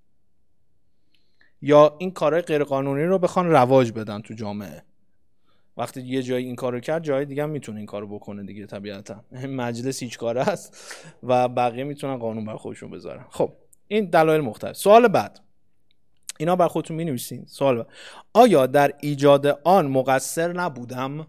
یا این کارهای غیر قانونی رو بخوان رواج بدن تو جامعه. وقتی یه جایی این کارو کرد جای دیگه هم میتونه این کارو بکنه دیگه. طبیعتا مجلس هیچ کاره است و بقیه میتونن قانون بر خودشون بذارن. خب این دلایل مختلف. سوال بعد اینا بر خودتون می‌نویسین. سوال بعد آیا در ایجاد آن مقصر نبودم؟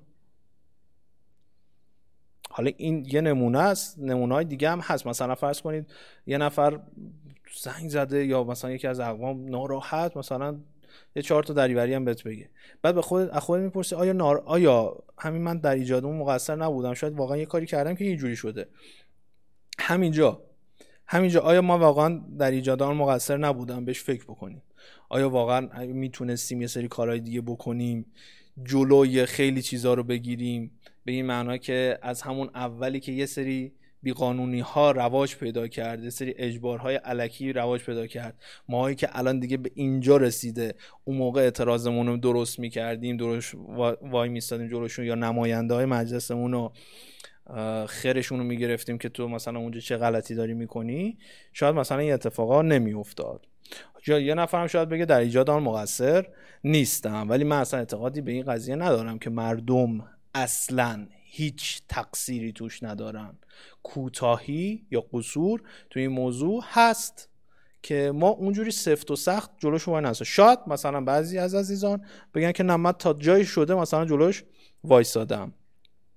حالا این یه نمونه است، نمونه‌های دیگه هم هست. مثلا فرض کنید یه نفر زنگ زده یا مثلا یکی از اقوام ناراحت مثلا یه چهار تا دریوری هم بهت بگه، بعد به خودت از خودت میپرسی آیا نار... آیا همین من در ایجاد اون مقصر نبودم؟ شاید واقعا یه کاری کردم که اینجوری شده. همینجا همینجا آیا ما واقعا در ایجاد اون مقصر نبودم؟ بهش فکر بکنیم. آیا واقعا میتونستیم یه سری کارهای دیگه بکنیم، جلوی خیلی چیزا رو بگیریم، به این معنا که از همون اولی که یه سری بیقانونی ها رواج پیدا کرد، یه سری اجبارهای الکی رواج پیدا کرد، ماهایی که الان دیگه به اینجا رسیده اون موقع اعتراضمون رو درست میکردیم، درست وای میستادیم جلوشون، یا نماینده های مجلسمون رو خیرشون رو میگرفتیم که تو مثلا اونجا چه غلطی داری میکنی، شاید مثلا این اتفاقا نمیافتاد. یا یه نفرم شاید بگه در ایجاد آن مقصر نیستم، ولی من اصلا اعتقادی به این قضیه ندارم که مردم اصلا هیچ تقصیری توش ندارن. کوتاهی یا قصور تو این موضوع هست که ما اونجوری سفت و سخت جلوش وای نسا. شاید مثلا بعضی از عزیزان بگن که نه من تا جایی شده مثلا جلوش وایسادم.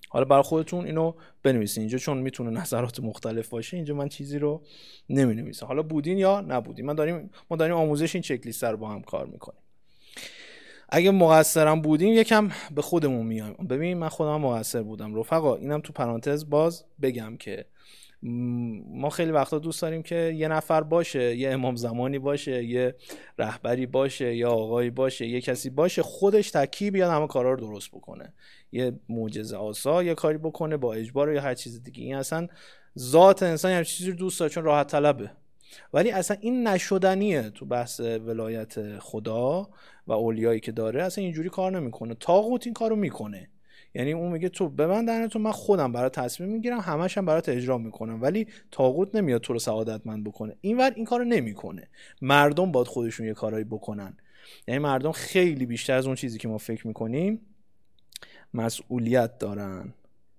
حالا برای خودتون اینو بنویسین اینجا، چون میتونه نظرات مختلف باشه. اینجا من چیزی رو نمی‌نویسم. حالا بودین یا نبودین، من داریم ما داریم آموزش این چک لیست رو با هم کار میکنیم. اگه مقصرم بودیم یکم به خودمون میایم. ببین من خودم مقصر بودم رفقا. اینم تو پرانتز باز بگم که ما خیلی وقتا دوست داریم که یه نفر باشه، یه امام زمانی باشه، یه رهبری باشه، یا آقایی باشه، یه کسی باشه خودش تکی بیاد همه کارا رو درست بکنه، یه معجزه آسا یه کاری بکنه با اجبار یا هر چیز دیگه. این اصلا ذات انسان هر چیزی رو دوست داره چون راحت طلبه. ولی اصلا این نشدنیه تو بحث ولایت خدا و اولیایی که داره. اصلا اینجوری کار نمیکنه. طاغوت این کارو میکنه. یعنی اون میگه تو ببند دهنتو، من خودم برات تصمیم میگیرم، همش هم برات اجرا میکنم. ولی طاغوت نمیاد تو رو سعادتمند بکنه. اینور این کارو نمیکنه. مردم باید خودشون یه کارایی بکنن. یعنی مردم خیلی بیشتر از اون چیزی که ما فکر میکنیم مسئولیت دارن.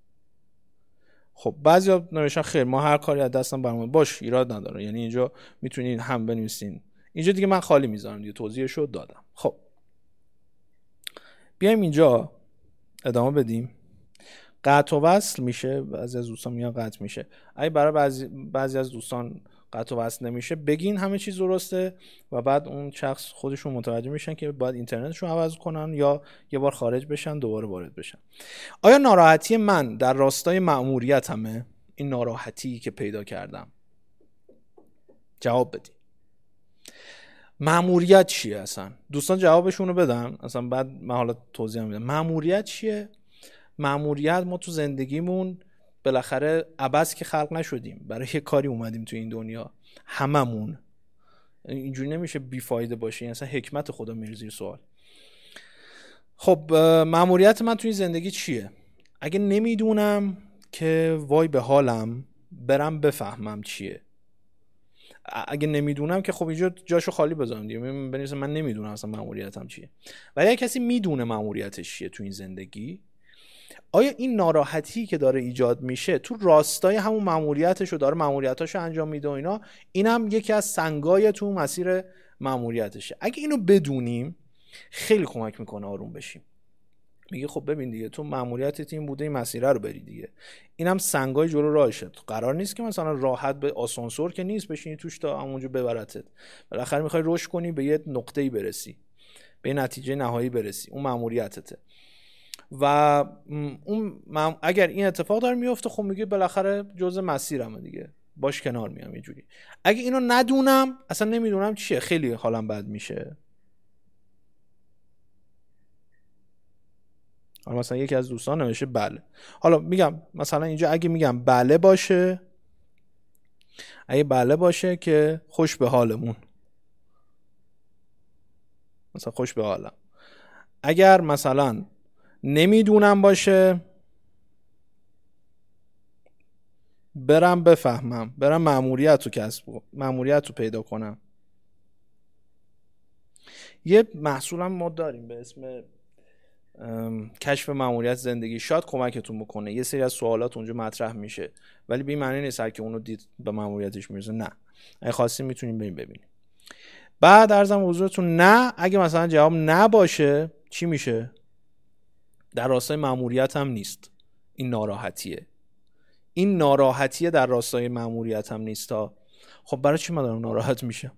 خب بعضیا نوشتن خیر ما هر کاری از دستم برمیاد. باش، ایراد نداره. یعنی اینجا میتونین هم بنویسین. اینجا دیگه من خالی میذارم دیگه، توضیحشو دادم. خب بیایم اینجا ادامه بدیم. قطع و وصل میشه. بعضی از دوستان میگن قطع میشه. اگه برای بعضی بعضی از دوستان قطع و وصل نمیشه بگین همه چیز درسته و بعد اون شخص خودشون متوجه میشن که باید اینترنتشون عوض کنن یا یه بار خارج بشن دوباره وارد بشن. آیا ناراحتی من در راستای مأموریتمه؟ این ناراحتی که پیدا کردم جواب بدین. مأموریت چیه اصلا؟ دوستان جوابشون رو بدن اصلا، بعد من حالا توضیح میدم. مأموریت چیه؟ مأموریت ما تو زندگیمون بالاخره عبث که خلق نشدیم، برای یه کاری اومدیم تو این دنیا هممون. اینجوری نمیشه بیفایده باشه. اصلا حکمت خدا میره زیر سوال. خب مأموریت من تو این زندگی چیه؟ اگه نمیدونم که وای به حالم، برم بفهمم چیه. اگه نمیدونم که خب اینجا جاشو خالی بذارم دیگه، بنویسم من نمیدونم اصلا مأموریتم چیه. ولی اگه کسی میدونه مأموریتش چیه تو این زندگی، آیا این ناراحتی که داره ایجاد میشه تو راستای همون مأموریتشو داره مأموریتاشو انجام میده و اینا، اینم یکی از سنگای تو مسیر مأموریتشه. اگه اینو بدونیم خیلی کمک میکنه آروم بشیم. میگه خب ببین دیگه تو مأموریتت این بوده، این مسیره رو بری دیگه. اینم سنگای جلو راهشه. قرار نیست که مثلا راحت به آسانسور که نیست بشینی توش تا همونجا ببرتت. بالاخره میخوای رشد کنی، به یه نقطه‌ای برسی، به یه نتیجه نهایی برسی. اون مأموریتته. و اون مم... اگر این اتفاق داره میفته خب میگه بالاخره جزء مسیرمه دیگه، باش کنار میام یه جوری. اگه اینو ندونم، اصلا نمیدونم چیه، خیلی حالم بد میشه. حالا مثلا یکی از دوستان نوشته بله. حالا میگم مثلا اینجا اگه میگم بله باشه، اگه بله باشه که خوش به حالمون، مثلا خوش به حالم. اگر مثلا نمیدونم باشه، برم بفهمم، برم مأموریت رو کسب مأموریت رو پیدا کنم. یه محصول هم ما داریم به اسم کشف مأموریت زندگی، شاید کمکتون بکنه. یه سری از سوالات اونجا مطرح میشه ولی به این معنی نیست که اونو دید به مأموریتش میرسه. نه، اگه خواستین میتونین بریم ببینیم. بعد عرضم حضورتون نه، اگه مثلا جواب نباشه چی میشه؟ در راستای مأموریت هم نیست. این ناراحتیه. این ناراحتیه در راستای مأموریت هم نیست. ها خب برای چی من دارم ناراحت میشم؟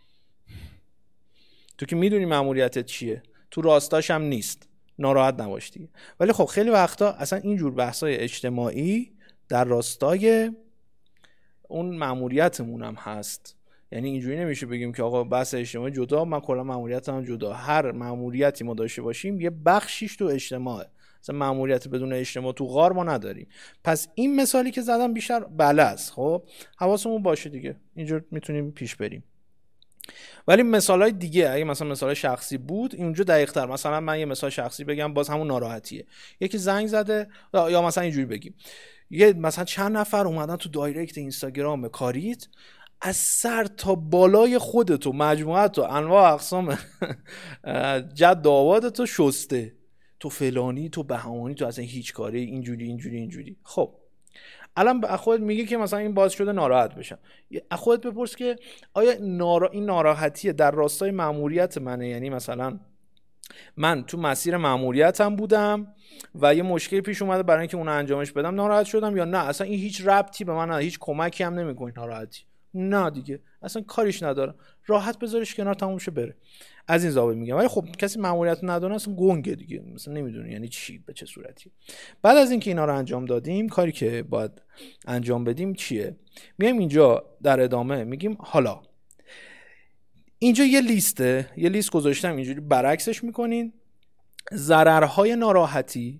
تو که میدونی مأموریتت چیه، تو راستاش هم نیست، ناراحت نباش دیگه. ولی خب خیلی وقتا اصلا اینجور بحثای اجتماعی در راستای اون مأموریتمون هم هست. یعنی اینجوری نمیشه بگیم که آقا بحث اجتماعی جدا، من کلا مأموریتم جدا. هر مأموریتی ما داشته باشیم یه بخشیش تو اجتماعه. مثلا مأموریت بدون اجتماع تو غار ما نداریم. پس این مثالی که زدم بیشتر بله است. خب حواسمون باشه دیگه، اینجور میتونیم پیش بریم. ولی مثالای دیگه اگه مثلا مثال شخصی بود اینجا دقیق تر. مثلا من یه مثال شخصی بگم، باز همون ناراحتیه. یکی زنگ زده، یا مثلا اینجوری بگیم یه مثلا چند نفر اومدن تو دایرکت اینستاگرام کاریت، از سر تا بالای خودتو، مجموعتو، انواع اقسام جد آبادتو شسته، تو فلانی، تو بهمانی، تو اصلا هیچ کاری، اینجوری اینجوری اینجوری. خب الان به خودت میگه که مثلا این باعث شده ناراحت بشم. از خودت بپرس که آیا نارا... این ناراحتیه در راستای مأموریت منه؟ یعنی مثلا من تو مسیر مأموریتم بودم و یه مشکلی پیش اومده برای اینکه اون انجامش بدم ناراحت شدم، یا نه اصلا این هیچ ربطی به من نداره، هیچ کمکی هم نمیکنه ناراحتی، نه دیگه اصلا کاریش ندارم، راحت بذارش کنار تموم شه بره. از این زاویه میگم. ولی خب کسی مأموریت رو نداره اصلا گنگه دیگه، مثلا نمیدونه یعنی چی، به چه صورتی. بعد از اینکه اینا رو انجام دادیم، کاری که باید انجام بدیم چیه؟ میایم اینجا در ادامه میگیم حالا اینجا یه لیسته، یه لیست گذاشتم اینجوری برعکسش میکنین، ضررهای ناراحتی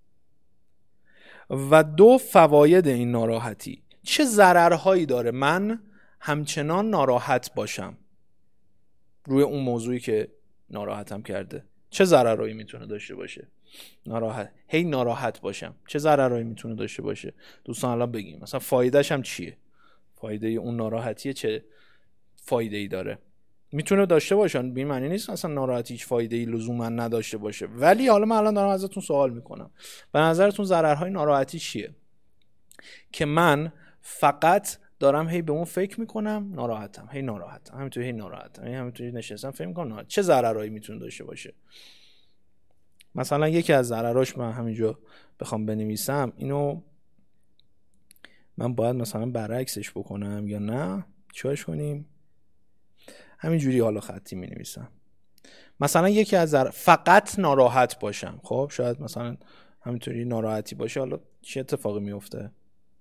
و دو فواید این ناراحتی. چه ضررهایی داره من همچنان ناراحت باشم روی اون موضوعی که ناراحتم کرده؟ چه ضررهایی میتونه داشته باشه ناراحت هی ناراحت باشم؟ چه ضررهایی میتونه داشته باشه دوستان؟ الان بگیم مثلا فایدهش هم چیه، فایده اون ناراحتیه چه فایده ای داره. میتونه داشته باشن، به معنی نیست اصلا ناراحتی هیچ فایده ای لزوما نداشته باشه، ولی حالا من الان دارم ازتون سوال میکنم، به نظرتون ضررهای ناراحتی چیه که من فقط دارم هی به اون فکر میکنم ناراحتم، هی ناراحتم، همینطوری هی ناراحتم، هی همینطوری نشستم فکر میکنم ناراحت. چه ضررهایی میتونه داشته باشه؟ مثلا یکی از ضرراش من همینجا بخوام بنویسم، اینو من باید مثلا برعکسش بکنم یا نه؟ چیکارش کنیم؟ همینجوری حالا خطی می نویسم. مثلا یکی از ضرر فقط ناراحت باشم. خب شاید مثلا همینطوری ناراحتی باشه، حالا چه اتفاقی میفته؟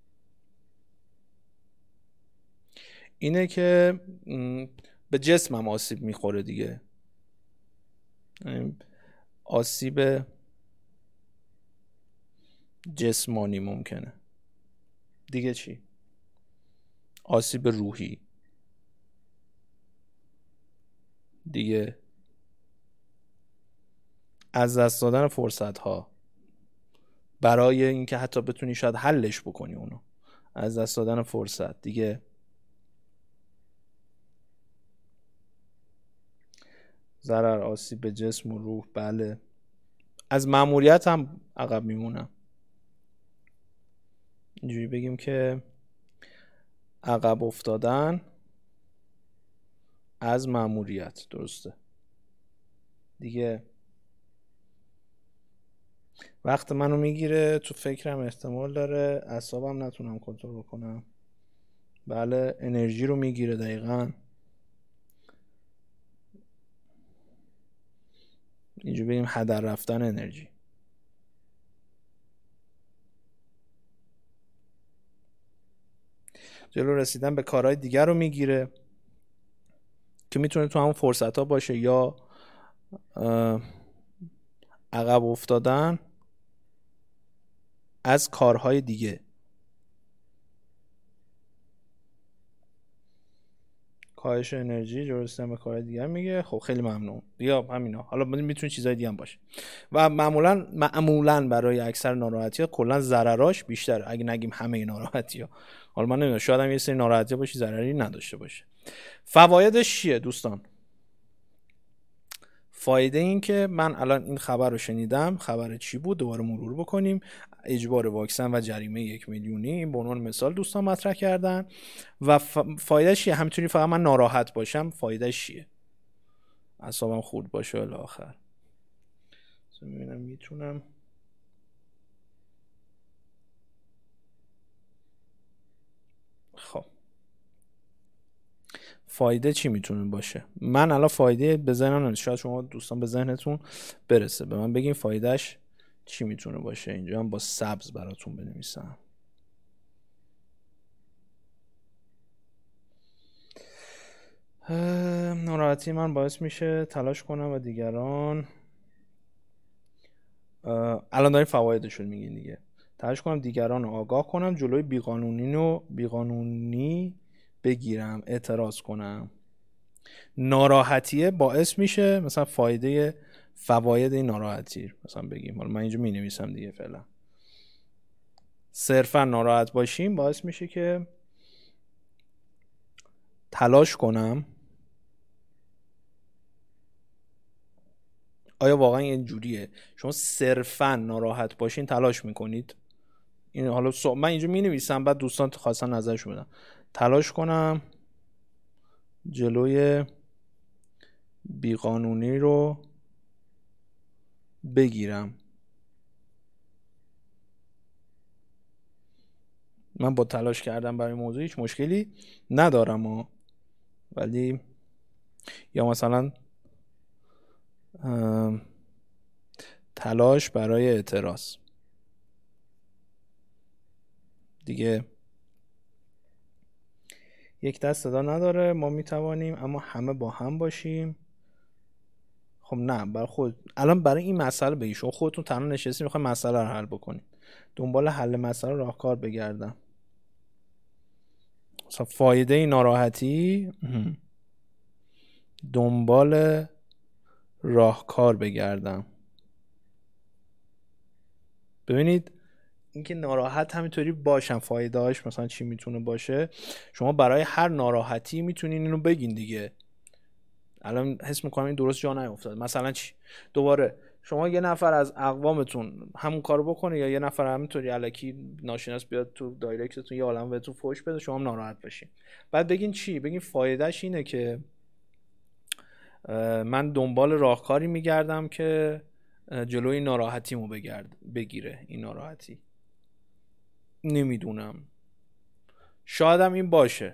اینه که به جسمم آسیب میخوره دیگه، آسیب جسمانی ممکنه دیگه. چی؟ آسیب روحی دیگه، از دست دادن فرصت ها برای اینکه حتی بتونی شاید حلش بکنی اونو، از دست دادن فرصت دیگه، ضرر آسیب به جسم و روح. بله، از مأموریت هم عقب میمونم. اینجوری بگیم که عقب افتادن از مأموریت، درسته دیگه. وقت منو میگیره، تو فکرم احتمال داره، اعصابم نتونم کنترل کنم. بله، انرژی رو میگیره دقیقاً. اینجوری بگیم هدر رفتن انرژی. جلو رسیدن به کارهای دیگر رو میگیره که میتونه تو همون فرصت ها باشه، یا عقب افتادن از کارهای دیگه. کاهش انرژی، جلو رسیدن به کارهای دیگر میگه. خب خیلی ممنون. یا همینا، حالا میتونه چیزای دیگه هم باشه. و معمولا معمولا برای اکثر ناراحتی‌ها کلا ضرراش بیشتره، اگه نگیم همه ناراحتی‌ها. حالا من نمیدونم، شاید هم یه سری ناراحتی باشه ضرری نداشته باشه. فوایدش چیه دوستان؟ فایده این که من الان این خبر رو شنیدم، خبر چی بود؟ دوباره مرور بکنیم. اجبار واکسن و جریمه یک میلیونی، این به عنوان مثال دوستان مطرح کردن. و فایدهش چیه؟ همینطوری فقط من ناراحت باشم، فایدهش چیه؟ اعصابم خورد باشه الی آخر. ببینم میتونم خب فایده چی میتونه باشه؟ من الان فایده به ذهنم نمیاد، شاید شما دوستان به ذهنتون برسه. به من بگین فایدهش چی میتونه باشه. اینجا هم با سبز براتون بنویسم. ناراحتی من باعث میشه تلاش کنم و دیگران، الان داریم فوایدشون میگین دیگه، تلاش کنم دیگران رو آگاه کنم، جلوی بیقانونی رو بیقانونی بگیرم، اعتراض کنم. ناراحتیه باعث میشه مثلا فایده فواید این ناراحتی مثلا بگیم، حالا من اینجا می نویسم دیگه فعلا. صرفا ناراحت باشیم باعث میشه که تلاش کنم. آیا واقعا این جوریه؟ شما صرفا ناراحت باشین تلاش میکنید؟ این حالا سو... من اینجا می نویسم، بعد دوستان خواستن نظرش بدن. تلاش کنم جلوی بیقانونی رو بگیرم. من با تلاش کردم برای موضوع هیچ مشکلی ندارم ها. ولی یا مثلا تلاش برای اعتراض دیگه یک دست صدا نداره. ما میتوانیم اما همه با هم باشیم. خب نه، برای خود الان برای این مسئله بگی شما خودتون تنها نشستی میخواین مسئله رو حل بکنید، دنبال حل مسئله راهکار بگردم. مثلا فایده ناراحتی، دنبال راهکار بگردم. ببینید اینکه ناراحت همینطوری باشم، فایده هاش مثلا چی میتونه باشه، شما برای هر ناراحتی میتونین اینو بگین دیگه. الان حس میکنم این درست جا نیافتاد. مثلا چی؟ دوباره شما یه نفر از اقوامتون همون کارو بکنه یا یه نفر همینطوری الکی ناشناس بیاد تو دایرکتتون یه عالمه بهتون فوش بده، شما هم ناراحت بشین. بعد بگین چی؟ بگین فایدهش اینه که من دنبال راهکاری میگردم که جلوی ناراحتیمو بگرد بگیره. این ناراحتی نمیدونم، شایدم این باشه،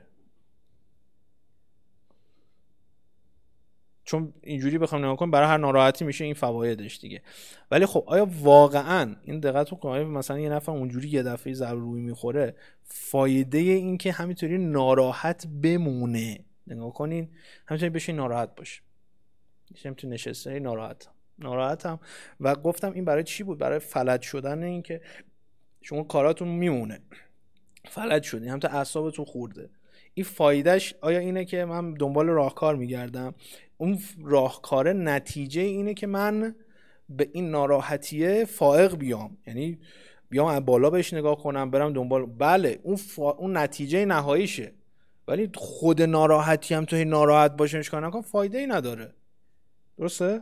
چون اینجوری بخوام نگاه کنم برای هر ناراحتی میشه این فوایدش دیگه. ولی خب آیا واقعا این دقت رو کنم مثلا یه نفر اونجوری یه دفعه ضروری میخوره، فایده این که همینطوری ناراحت بمونه؟ نگاه کنین همینطوری بشه ناراحت باشه، همینطوری نشسته ناراحتم ناراحتم و گفتم این برای چی بود؟ برای فلج شدن. این که شما کاراتون میمونه، فلج شدین، هم تا اعصابتون خورده. این فایدهش آیا اینه که من دنبال راهکار میگردم؟ اون راهکار نتیجه اینه که من به این ناراحتیه فائق بیام، یعنی بیام از بالا بهش نگاه کنم برم دنبال. بله اون فا... اون نتیجه نهاییشه. ولی خود ناراحتی هم تو ناراحت باشه اشکال نکن، فایده ای نداره. درسته؟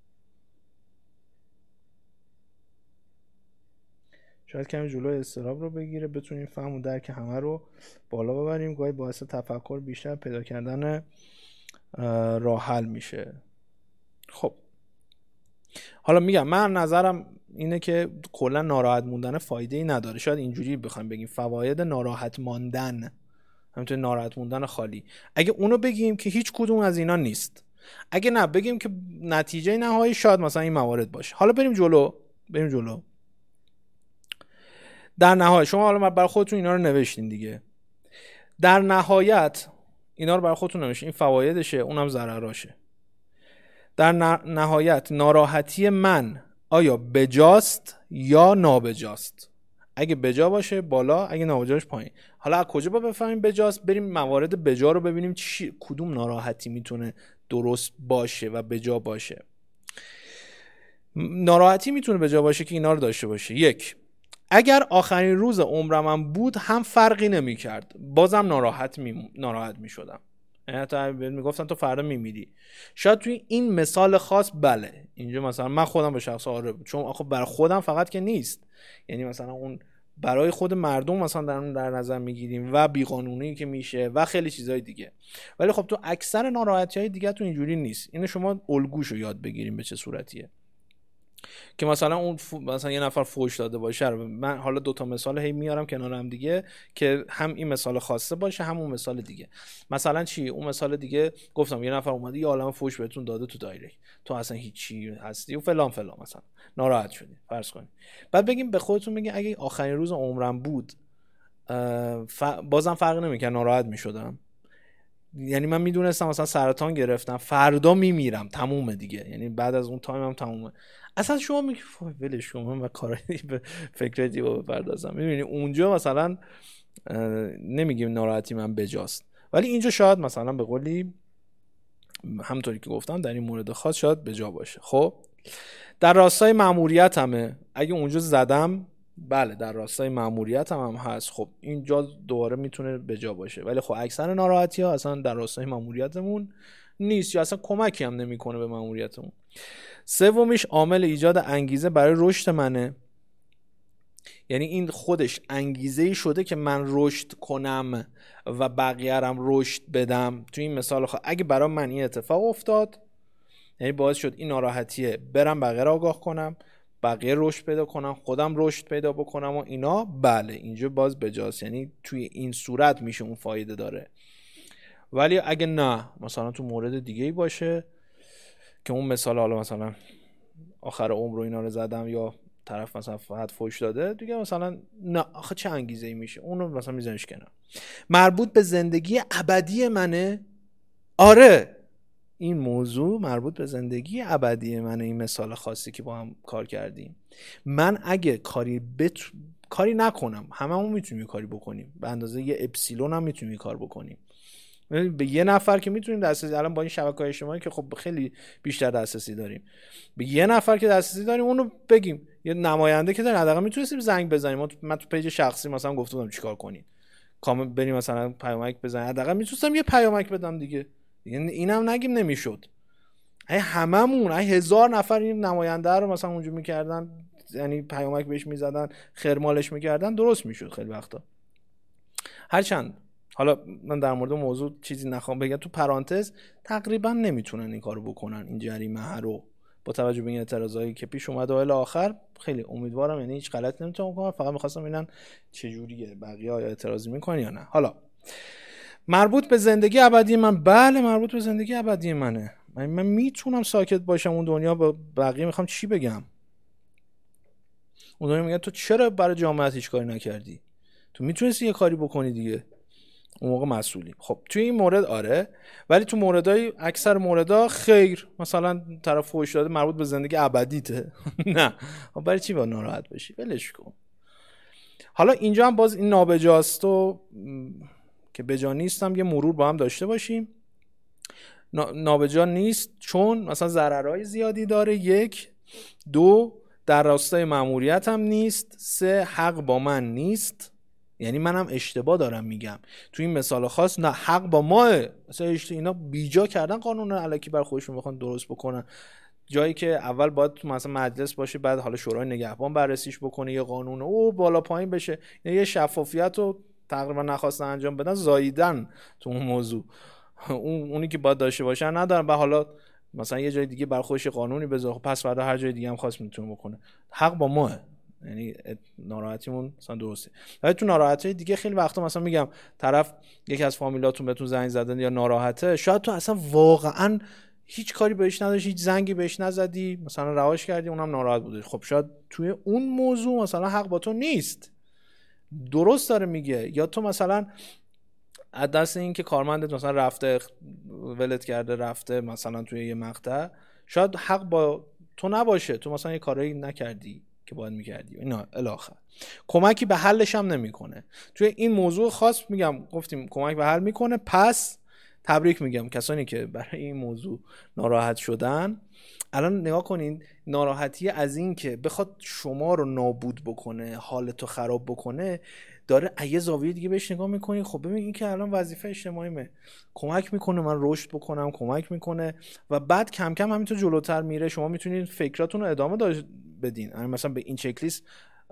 شاید کمی جلوی اضطراب رو بگیره، بتونیم فهم و درک همه رو بالا ببریم، گاهی باعث تفکر بیشتر، پیدا کردن راه حل میشه. خب حالا میگم من نظرم اینه که کلا ناراحت موندن فایده ای نداره. شاید اینجوری بخوایم بگیم فواید ناراحت ماندن، همینطور ناراحت موندن خالی، اگه اونو بگیم که هیچ کدوم از اینا نیست، اگه نه بگیم که نتیجه نهایی شاید مثلا این موارد باشه. حالا بریم جلو بریم جلو در نهایت شما حالا برای خودتون اینا رو نوشتین دیگه. در نهایت اینا رو برای خودتون نوشتین، این فوایدشه اونم ضرراشه. در نهایت ناراحتی من آیا بجاست یا نابجاست؟ اگه بجا باشه بالا، اگه نابجاش پایین. حالا از کجا با بفهمیم بجاست؟ بریم موارد بجا رو ببینیم چی کدوم ناراحتی میتونه درست باشه و بجا باشه. ناراحتی میتونه بجا باشه که اینا رو داشته باشه. یک، اگر آخرین روز عمرم بود هم فرقی نمی کرد، بازم ناراحت می ناراحت می شدم. حتی می گفتن تو فردا می میری. شاید توی این مثال خاص بله، اینجا مثلا من خودم به شخص آره، چون آخه برای خودم فقط که نیست، یعنی مثلا اون برای خود مردم مثلا در, در نظر میگیریم و بیقانونی که میشه و خیلی چیزای دیگه. ولی خب تو اکثر ناراحتی های دیگه تو اینجوری نیست. اینو شما الگوشو یاد بگیریم به چه صورتیه که مثلا اون ف... مثلا یه نفر فوش داده باشه. من حالا دوتا مثال هی میارم کنار هم دیگه که هم این مثال خاصه باشه هم اون مثال دیگه. مثلا چی؟ اون مثال دیگه گفتم یه نفر اومده یه عالمه فوش بهتون داده تو دایرکت، تو اصلا هیچی هستی و فلان فلان، مثلا ناراحت شدی فرض کنید. بعد بگیم به خودتون بگین اگه آخرین روز عمرم بود ف... بازم فرق نمیکنه، ناراحت میشدم. یعنی من میدونستم مثلا سرطان گرفتم، فردا میمیرم، تمومه دیگه، یعنی بعد از اون تایم هم تمومه. اصلا شما میگی ولش کن من کارایی به فکر دیگه بپردازم. میبینی اونجا مثلا نمیگیم ناراحتی من بجاست، ولی اینجا شاید مثلا به قولی همونطوری که گفتم در این مورد خاص شاید بجا باشه. خب در راستای مأموریت همه، اگه اونجا زدم بله در راستای مأموریت هم, هم هست، خب اینجا دوباره میتونه بجا باشه. ولی خب اکثر ناراحتی ها اصلا در راستای مأموریتمون نیست یا اصلا کمکی هم نمیکنه به مأموریتمون. سومیش عامل ایجاد انگیزه برای رشد منه، یعنی این خودش انگیزه‌ای شده که من رشد کنم و بقیه رم رشد بدم. تو این مثال خود اگه برای من این اتفاق افتاد، یعنی باعث شد این ناراحتیه برم بقیه رو آگاه کنم، بقیه رشد پیدا کنم، خودم رشد پیدا بکنم و اینا. بله اینجا باز بجاست، یعنی توی این صورت میشه اون فایده داره. ولی اگه نه مثلا تو مورد دیگه ای باشه که اون مثال حالا مثلا آخر عمر رو اینا رو زدم یا طرف مثلا فقط فوش داده دیگه، مثلا نه آخه چه انگیزه ای میشه، اونو مثلا میزنش کنار. مربوط به زندگی ابدی منه. آره این موضوع مربوط به زندگی ابدی منه، این مثال خاصی که با هم کار کردیم. من اگه کاری بت... کاری نکنم، هممون میتونیم کاری بکنیم، به اندازه یه اپسیلون هم میتونیم کار بکنیم. به یه نفر که میتونیم دسترسی، الان با این شبکه‌های اجتماعی که خب خیلی بیشتر دسترسی داریم، به یه نفر که دسترسی داریم اونو بگیم، یه نماینده که داریم حداقل میتونیم زنگ بزنیم. من تو پیج شخصی مثلا گفته بودم چیکار کنین، کامنت بریم مثلا پیامک بزنیم، حداقل میتونستم یه پیامک بدم دیگه. یعنی اینم نگیم نمیشد. ای هممون ای هزار نفر این نماینده رو مثلا اونجا میکردن، یعنی پیامک بهش میزدن، خرمالش میکردن، درست میشد خیلی وقتا. هرچند حالا من در مورد موضوع چیزی نخوام بگم، تو پرانتز تقریبا نمیتونن این کارو بکنن، این جریمه رو با توجه به این اعتراضایی که پیش اومده الی آخر. خیلی امیدوارم یعنی هیچ غلط نمیتونم کنم، فقط می‌خواستم ببینن چه جوریه بقیه آیا اعتراضی میکنن یا نه. حالا مربوط به زندگی ابدی من، بله مربوط به زندگی ابدی منه. من, من میتونم ساکت باشم، اون دنیا با بقیه میخوام چی بگم؟ اون دنیا میگه تو چرا برای جامعه هیچ کاری نکردی؟ تو میتونستی یه کاری بکنی دیگه، اون موقع مسئولی. خب توی این مورد آره، ولی تو موردای اکثر موردا خیر، مثلا طرف فحش داده مربوط به زندگی ابدیته. نه خب برای چی با ناراحت بشی؟ ولش کن. حالا اینجا هم باز این نابجاست و که بجا نیستم یه مرور با هم داشته باشیم. نابجا نیست چون مثلا ضررهای زیادی داره، یک. دو در راستای مأموریت هم نیست. سه حق با من نیست، یعنی منم اشتباه دارم میگم تو این مثال خاص. نه حق با ماه، مثلا اینا بیجا کردن قانون الکی بر خودشون بخوان درست بکنن، جایی که اول باید تو مثلا مجلس باشه، بعد حالا شورای نگهبان بررسیش بکنه یه قانون او بالا پایین بشه. یه شفافیت رو تقریبا نخواستن انجام بدن، زاییدن تو اون موضوع. اون اونی که باید داشته باشن ندارن، و حالا مثلا یه جای دیگه بر خودش قانونی بذاره، پس فردا هر جای دیگه هم خواست میتونه بکنه. حق با ماه، یعنی ناراحتیمون مثلا درسته. ولی تو ناراحتی دیگه خیلی وقتا مثلا میگم طرف یکی از فامیلاتون بهتون زنگ زدن یا ناراحته، شاید تو اصلا واقعا هیچ کاری بهش نداشتی، هیچ زنگی بهش نزدی، مثلا رهاش کردی، اونم ناراحت بوده. خب شاید توی اون موضوع مثلا حق با تو نیست، درست داره میگه. یا تو مثلا از دست این که کارمندت مثلا رفته ولت کرده رفته مثلا توی یه مقطع، شاید حق با تو نباشه، تو مثلا یه کاری نکردی که باید میکردی اینا الاخر. کمکی به حلش هم نمیکنه. توی این موضوع خاص میگم گفتیم کمک به حل میکنه. پس تبریک میگم کسانی که برای این موضوع ناراحت شدن. الان نگاه کنین، ناراحتی از این که بخواد شما رو نابود بکنه، حالتو خراب بکنه، داره یه زاویه دیگه بهش نگاه میکنی. خب ببین این که الان وظیفه اجتماعیمه، کمک میکنه من رشد بکنم، کمک میکنه و بعد کم کم همینطور جلوتر میره. شما میتونید فکراتون رو ادامه بدین، مثلا به این چک لیست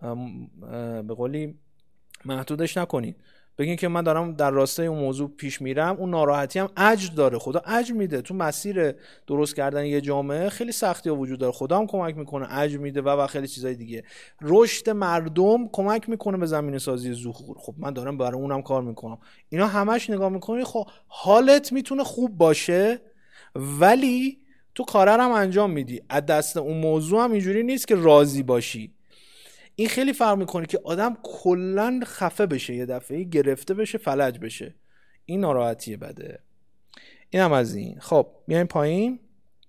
به قولی محدودش نکنین. بگین که من دارم در راستای اون موضوع پیش میرم، اون ناراحتی هم اجر داره، خدا اجر میده. تو مسیر درست کردن یه جامعه خیلی سختی ها وجود داره، خدا هم کمک میکنه، اجر میده و و خیلی چیزای دیگه. رشد مردم کمک میکنه به زمینه سازی ظهور، خب من دارم برای اونم کار میکنم. اینا همش نگاه میکنی، خب حالت میتونه خوب باشه ولی تو کارا هم انجام میدی. از دست اون موضوع هم اینجوری نیست که راضی باشی. این خیلی فرق میکنه که آدم کلن خفه بشه، یه دفعه گرفته بشه، فلج بشه. این ناراحتیه بده. این هم از این. خب میایم پایین،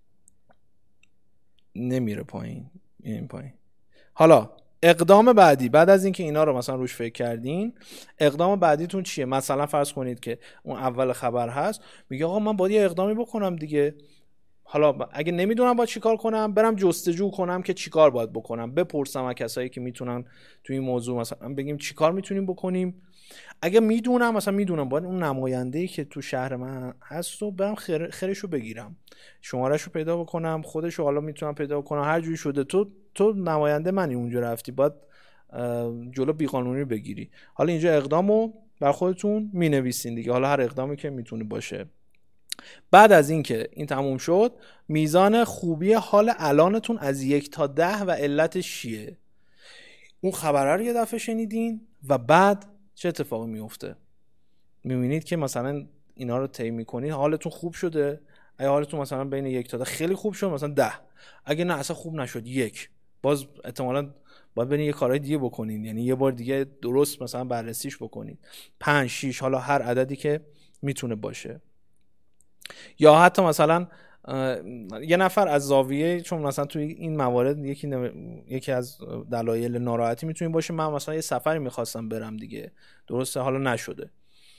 نمیره پایین، میایم پایین. حالا اقدام بعدی بعد از اینکه اینا رو مثلا روش فکر کردین، اقدام بعدیتون چیه؟ مثلا فرض کنید که اون اول خبر هست، میگه آقا من باید یه اقدامی بکنم دیگه. حالا اگه نمیدونم باید چیکار کنم، برم جستجو کنم که چیکار باید بکنم، بپرسم از کسایی که میتونن توی این موضوع مثلا بگیم چیکار میتونیم بکنیم. اگه میدونم مثلا میدونم باید اون نماینده‌ای که تو شهر من هست رو برم خیر خیرشو بگیرم، شمارهشو پیدا بکنم، خودشو حالا میتونم پیدا بکنم، هر جوری شده تو تو نماینده منی اونجا رفتی، باید جلو بیقانونی بگیری. حالا اینجا اقدامو بر خودتون مینویسین دیگه، حالا هر اقدامی که میتونه باشه. بعد از اینکه این تموم شد، میزان خوبی حال الانتون از یک تا ده و علتش چیه؟ اون خبره رو یه دفعه شنیدین و بعد چه اتفاقی میفته؟ میبینید که مثلا اینا رو طی میکنید، حالتون خوب شده. اگه حالتون مثلا بین یک تا ده خیلی خوب شد، مثلا ده. اگه نه اصلا خوب نشد، یک، باز احتمالاً باید برین یه کارهای دیگه بکنین، یعنی یه بار دیگه درست مثلا بررسیش بکنید. پنج، شیش، حالا هر عددی که میتونه باشه. یا حتی مثلا یه نفر از زاویه، چون مثلا توی این موارد یکی نم... یکی از دلایل ناراحتی میتونه باشه من مثلا یه سفری میخواستم برم دیگه، درسته، حالا نشده،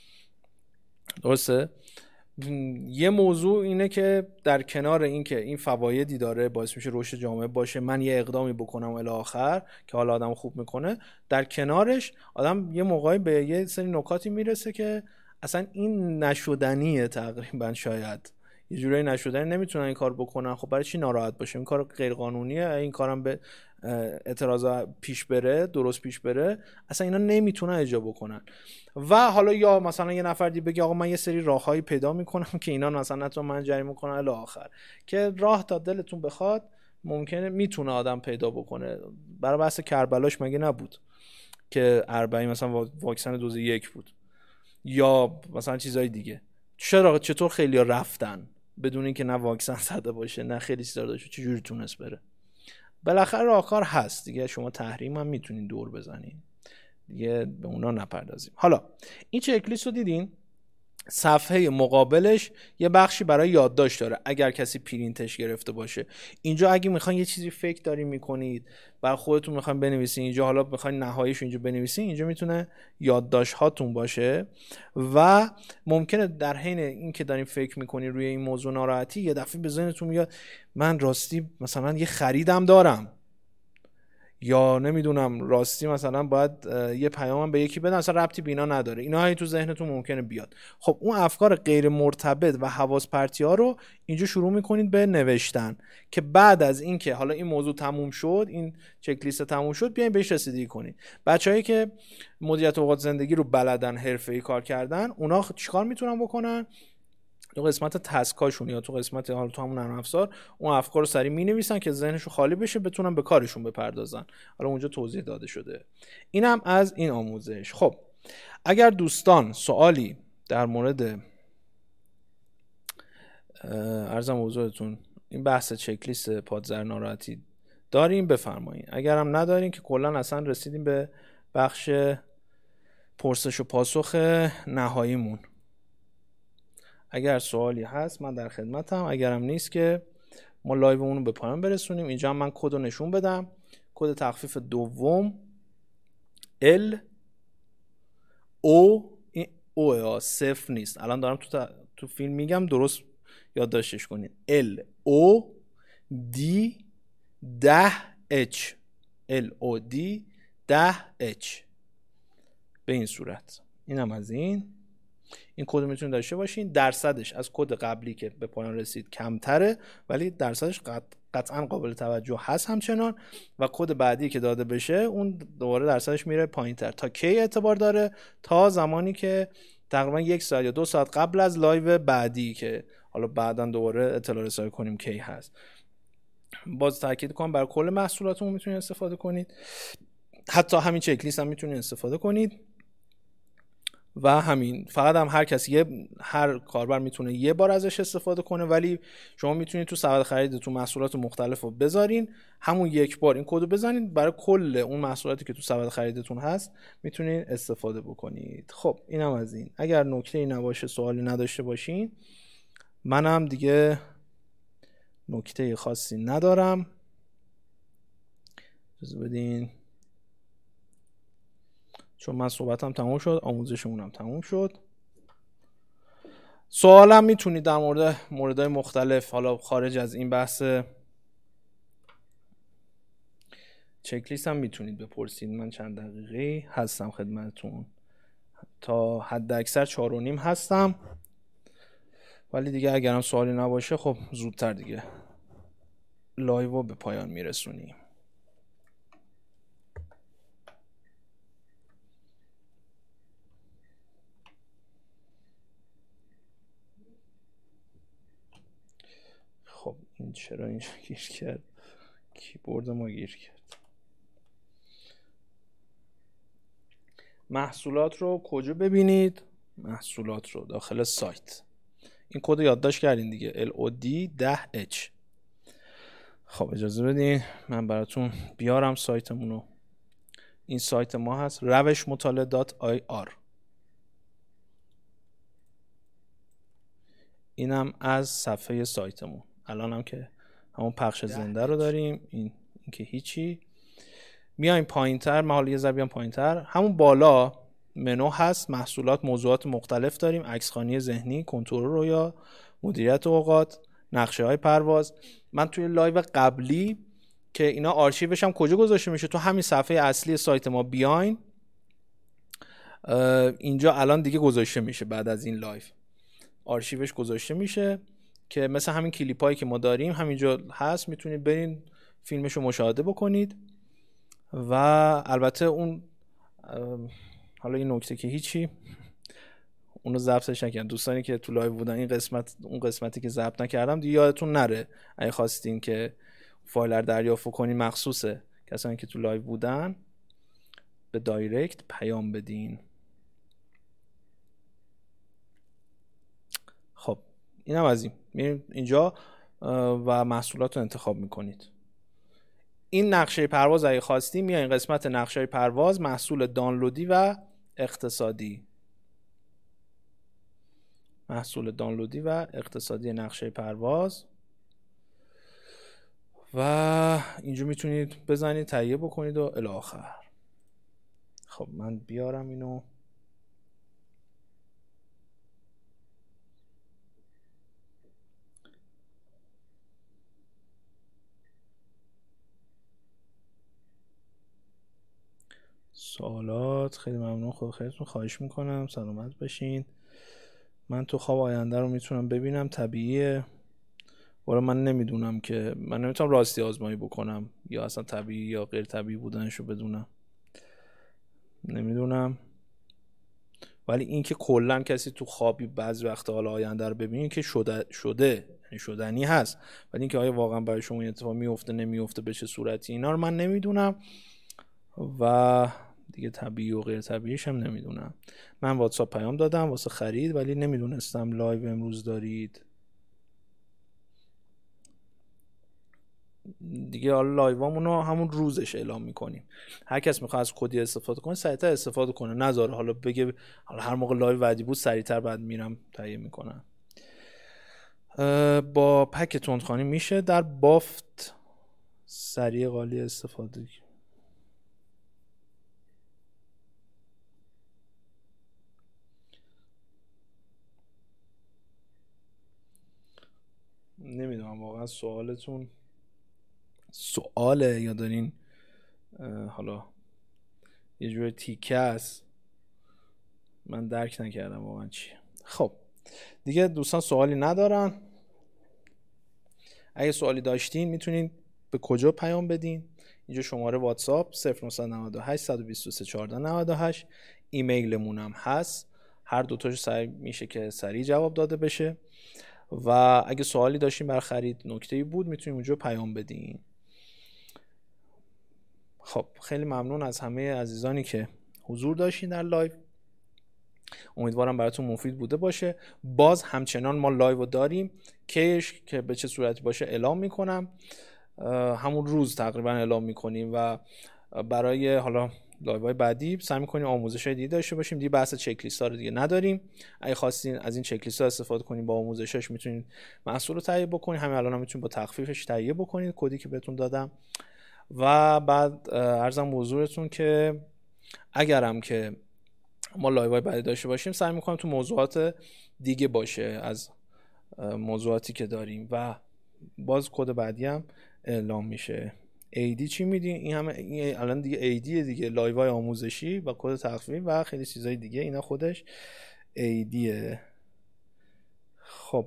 درسته. یه موضوع اینه که در کنار این که این فوایدی داره باعث میشه رشد جامعه باشه، من یه اقدامی بکنم الی آخر که حالا آدم خوب میکنه، در کنارش آدم یه موقعی به یه سری نکاتی میرسه که اصلا این نشدنیه تقریبا، شاید یه جورایی نشدنی، نمیتونن این کار بکنن. خب برای چی ناراحت باشه؟ این کار غیر قانونیه، این کارم به اعتراضا پیش بره، درست پیش بره، اصلا اینا نمیتونن اجرا بکنن. و حالا یا مثلا یه نفر دیگه بگه آقا من یه سری راههایی پیدا میکنم که اینا مثلا نتونن من جریمه کنن الی آخر، که راه تا دلتون بخواد ممکنه میتونه آدم پیدا بکنه. برای بحث کربلاش مگه نبود که اربعین مثلا واکسن دوز یک بود، یا مثلا چیزای دیگه. چرا چطور خیلی‌ها رفتن بدون اینکه نه واکسن زده باشه نه خیلی چیزا داشته، چجوری تونست بره؟ بالاخره راهکار هست دیگه، شما تحریم هم میتونین دور بزنین دیگه، به اونا نپردازیم. حالا این چک لیست رو دیدین، صفحه مقابلش یه بخشی برای یادداشت داره اگر کسی پرینتش گرفته باشه. اینجا اگه میخواین یه چیزی فکر دارین میکنید برای خودتون میخواین بنویسین، اینجا حالا میخواین نهاییش اینجا بنویسین، اینجا میتونه یادداشت هاتون باشه. و ممکنه در حین این که دارین فکر میکنین روی این موضوع ناراحتی، یه دفعه به ذهنتون میاد من راستی مثلا یه خریدم دارم، یا نمیدونم راستی مثلا باید یه پیامم به یکی بدم، اصلا ربطی به اینا نداره. اینا هی تو ذهنتون ممکنه بیاد. خب اون افکار غیر مرتبط و حواس پرتی ها رو اینجا شروع میکنید به نوشتن، که بعد از اینکه حالا این موضوع تموم شد، این چک لیست تموم شد، بیاین بهش رسیدگی کنید. بچه‌هایی که مدیریت اوقات زندگی رو بلدن، حرفه‌ای کار کردن، اونا چیکار میتونن بکنن؟ تو قسمت تسکاشون یا تو قسمت حالا تو همون نرم افزار اون افکار رو سریع می‌نویسن که ذهنشون خالی بشه، بتونن به کارشون بپردازن. حالا اونجا توضیح داده شده. اینم از این آموزش. خب اگر دوستان سوالی در مورد عرضم حضورتون این بحث چک لیست پادزر ناراحتی داریم بفرمایید. اگر هم ندارین که کلا اصلا رسیدیم به بخش پرسش و پاسخ نهاییمون. اگر سوالی هست من در خدمتم، اگرم نیست که ما لایومون رو به پایان برسونیم. اینجا هم من کد رو نشون بدم. کد تخفیف دوم ال او او صفر نیست، الان دارم تو تا... تو فیلم میگم درست یادداشتش کنید. ال او دی ده اچ ال او دی ده اچ به این صورت. اینم از این. این کد میتونید داشته باشین. درصدش از کد قبلی که به پایان رسید کمتره، ولی درصدش قط... قطعا قابل توجه هست همچنان. و کد بعدی که داده بشه اون دوباره درصدش میره پایینتر. تا کی اعتبار داره؟ تا زمانی که تقریبا یک ساعت یا دو ساعت قبل از لایو بعدی که حالا بعداً دوباره اطلاع رسانی کنیم کی هست. باز تاکید کنم برای کل محصولاتمون میتونید استفاده کنید، حتی همین چک لیست هم میتونید استفاده کنید. و همین، فقط هم هر کسی یه هر کاربر میتونه یه بار ازش استفاده کنه، ولی شما میتونید تو سبد خریدتون محصولات مختلف رو بذارین، همون یک بار این کد رو بزنید، برای کل اون محصولاتی که تو سبد خریدتون هست میتونید استفاده بکنید. خب اینم از این. اگر نکته‌ای نباشه، سوالی نداشته باشین، منم دیگه نکته خاصی ندارم. اجازه بدین، چون من صحبتم تموم شد، آموزشمونم تموم شد. سوالم میتونید در مورد موردهای مختلف، حالا خارج از این بحث چک لیست هم میتونید بپرسید. من چند دقیقه هستم خدمتتون، تا حد اکثر چهار و نیم هستم، ولی دیگه اگرم سوالی نباشه خب زودتر دیگه لایو رو به پایان میرسونیم. این چرا اینجا گیر کرد؟ کیبورد ما گیر کرد. محصولات رو کجا ببینید؟ محصولات رو داخل سایت. این کد رو یادداشت کردین دیگه، ال او دی ده اچ. خب اجازه بدین من براتون بیارم سایتمون رو. این سایت ما هست روش مطالعه دات آی آر. اینم از صفحه سایتمون. الان هم که همون پخش زنده رو داریم. این, این که هیچی. میایم پایین تر، من حالا یه ذره بیام پایین تر. همون بالا منو هست، محصولات، موضوعات مختلف داریم، عکسخوانی ذهنی، کنترل رویا، مدیریت اوقات، نقشه های پرواز. من توی لایو قبلی که اینا آرشیوش هم کجا گذاشته میشه، تو همین صفحه اصلی سایت ما بیاین، اینجا الان دیگه گذاشته میشه. بعد از این لایو آرشیوش گذاشته میشه که مثل همین کلیپ هایی که ما داریم همینجا هست، میتونید برین فیلمش رو مشاهده بکنید. و البته اون حالا این نکته که هیچی اونو ضبطش نکردم، دوستانی که تو لایو بودن این قسمت اون قسمتی که ضبط نکردم دیگه یادتون نره. اگه خواستین که فایل رو دریافت کنین، مخصوصه کسانی که تو لایو بودن، به دایرکت پیام بدین. خب اینم از این. میریم اینجا و محصولات رو انتخاب میکنید. این نقشه پرواز اگه خواستیم میایین قسمت نقشه پرواز، محصول دانلودی و اقتصادی. محصول دانلودی و اقتصادی نقشه پرواز و اینجا میتونید بزنید تهیه بکنید و الی آخر. خب من بیارم اینو. سوالات خیلی ممنون، خود خیلیتون خواهش میکنم سلامت باشین. من تو خواب آینده رو میتونم ببینم، طبیعیه. ولی من نمیدونم که من نمیتونم راستی آزمایی بکنم یا اصلا طبیعی یا غیر طبیعی بودنشو بدونم، نمیدونم. ولی این که کلا کسی تو خوابی بعضی وقت حال آینده رو ببینه که شده شده یعنی شدنی هست، ولی اینکه آیا واقعا برای شما این اتفاق میفته نمیفته به چه صورتی، اینا رو من نمیدونم و دیگه طبیعی و غیر طبیعیش هم نمیدونم. من واتساپ پیام دادم واسه خرید ولی نمیدونستم لایو امروز دارید دیگه. حالا لایوامون رو همون روزش اعلام میکنیم. هر کس میخواد از کدی استفاده کنه سریعتر استفاده کنه، نذاره حالا بگه حالا هر موقع لایو وعدی بود سریعتر بعد میرم تهیه میکنم. با پک تندخوانی میشه در بافت سریع قالی استفاده. نمیدونم واقعا سوالتون سواله یا دارین حالا یه جور تیکه است، من درک نکردم واقعا چیه. خب دیگه دوستان سوالی ندارن. اگه سوالی داشتین میتونین به کجا پیام بدین؟ اینجا شماره واتساپ صفر نه نه هشت یک دو سه یک چهار نه هشت، ایمیلمون هم هست، هر دوتاش سعی میشه که سریع جواب داده بشه. و اگه سوالی داشتین بر خرید، نکته‌ای بود، میتونین اونجا پیام بدین. خب خیلی ممنون از همه عزیزانی که حضور داشتین در لایو. امیدوارم براتون مفید بوده باشه. باز همچنان ما لایو داریم، کیش که به چه صورتی باشه اعلام میکنم، همون روز تقریبا اعلام میکنیم و برای حالا لایوهای بعدی سعی میکنیم آموزش‌های دیگه داشته باشیم. دیگه بحث چک لیست‌ها رو دیگه نداریم. اگه خواستین از این چک لیست‌ها استفاده کنین با آموزشاش میتونین محصول رو تهیه بکنین. همین الان هم میتونین با تخفیفش تهیه بکنین، کدی که بهتون دادم. و بعد عرضم حضورتون که اگرم که ما لایوهای بعدی داشته باشیم سعی میکنم تو موضوعات دیگه باشه از موضوعاتی که داریم و باز کد بعدی هم اعلام میشه. ایدی چی میدین؟ این همه این الان دیگه ایدی دیگه، لایوهای آموزشی و کد تخفیف و خیلی چیزای دیگه، اینا خودش ایدیه. خب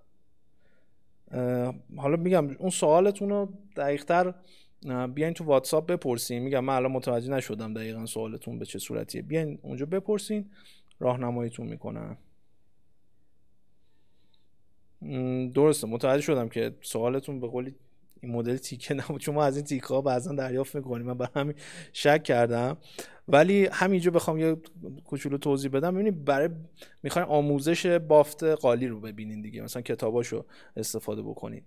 حالا میگم اون سوالتون رو دقیق‌تر بیاین تو واتساپ بپرسین. میگم من الان متوجه نشدم دقیقاً سوالتون به چه صورتیه. بیاین اونجا بپرسین، راهنماییتون میکنم. درسته، متوجه شدم که سوالتون به قولی این مدل تیکه نبود، چون ما از این تیکه ها بعضا دریافت میکنیم، من برای همین شک کردم. ولی همینجا بخوام یه کوچولو توضیح بدم، ببینید برای میخواین آموزش بافت قالی رو ببینین دیگه، مثلا کتاباشو استفاده بکنید.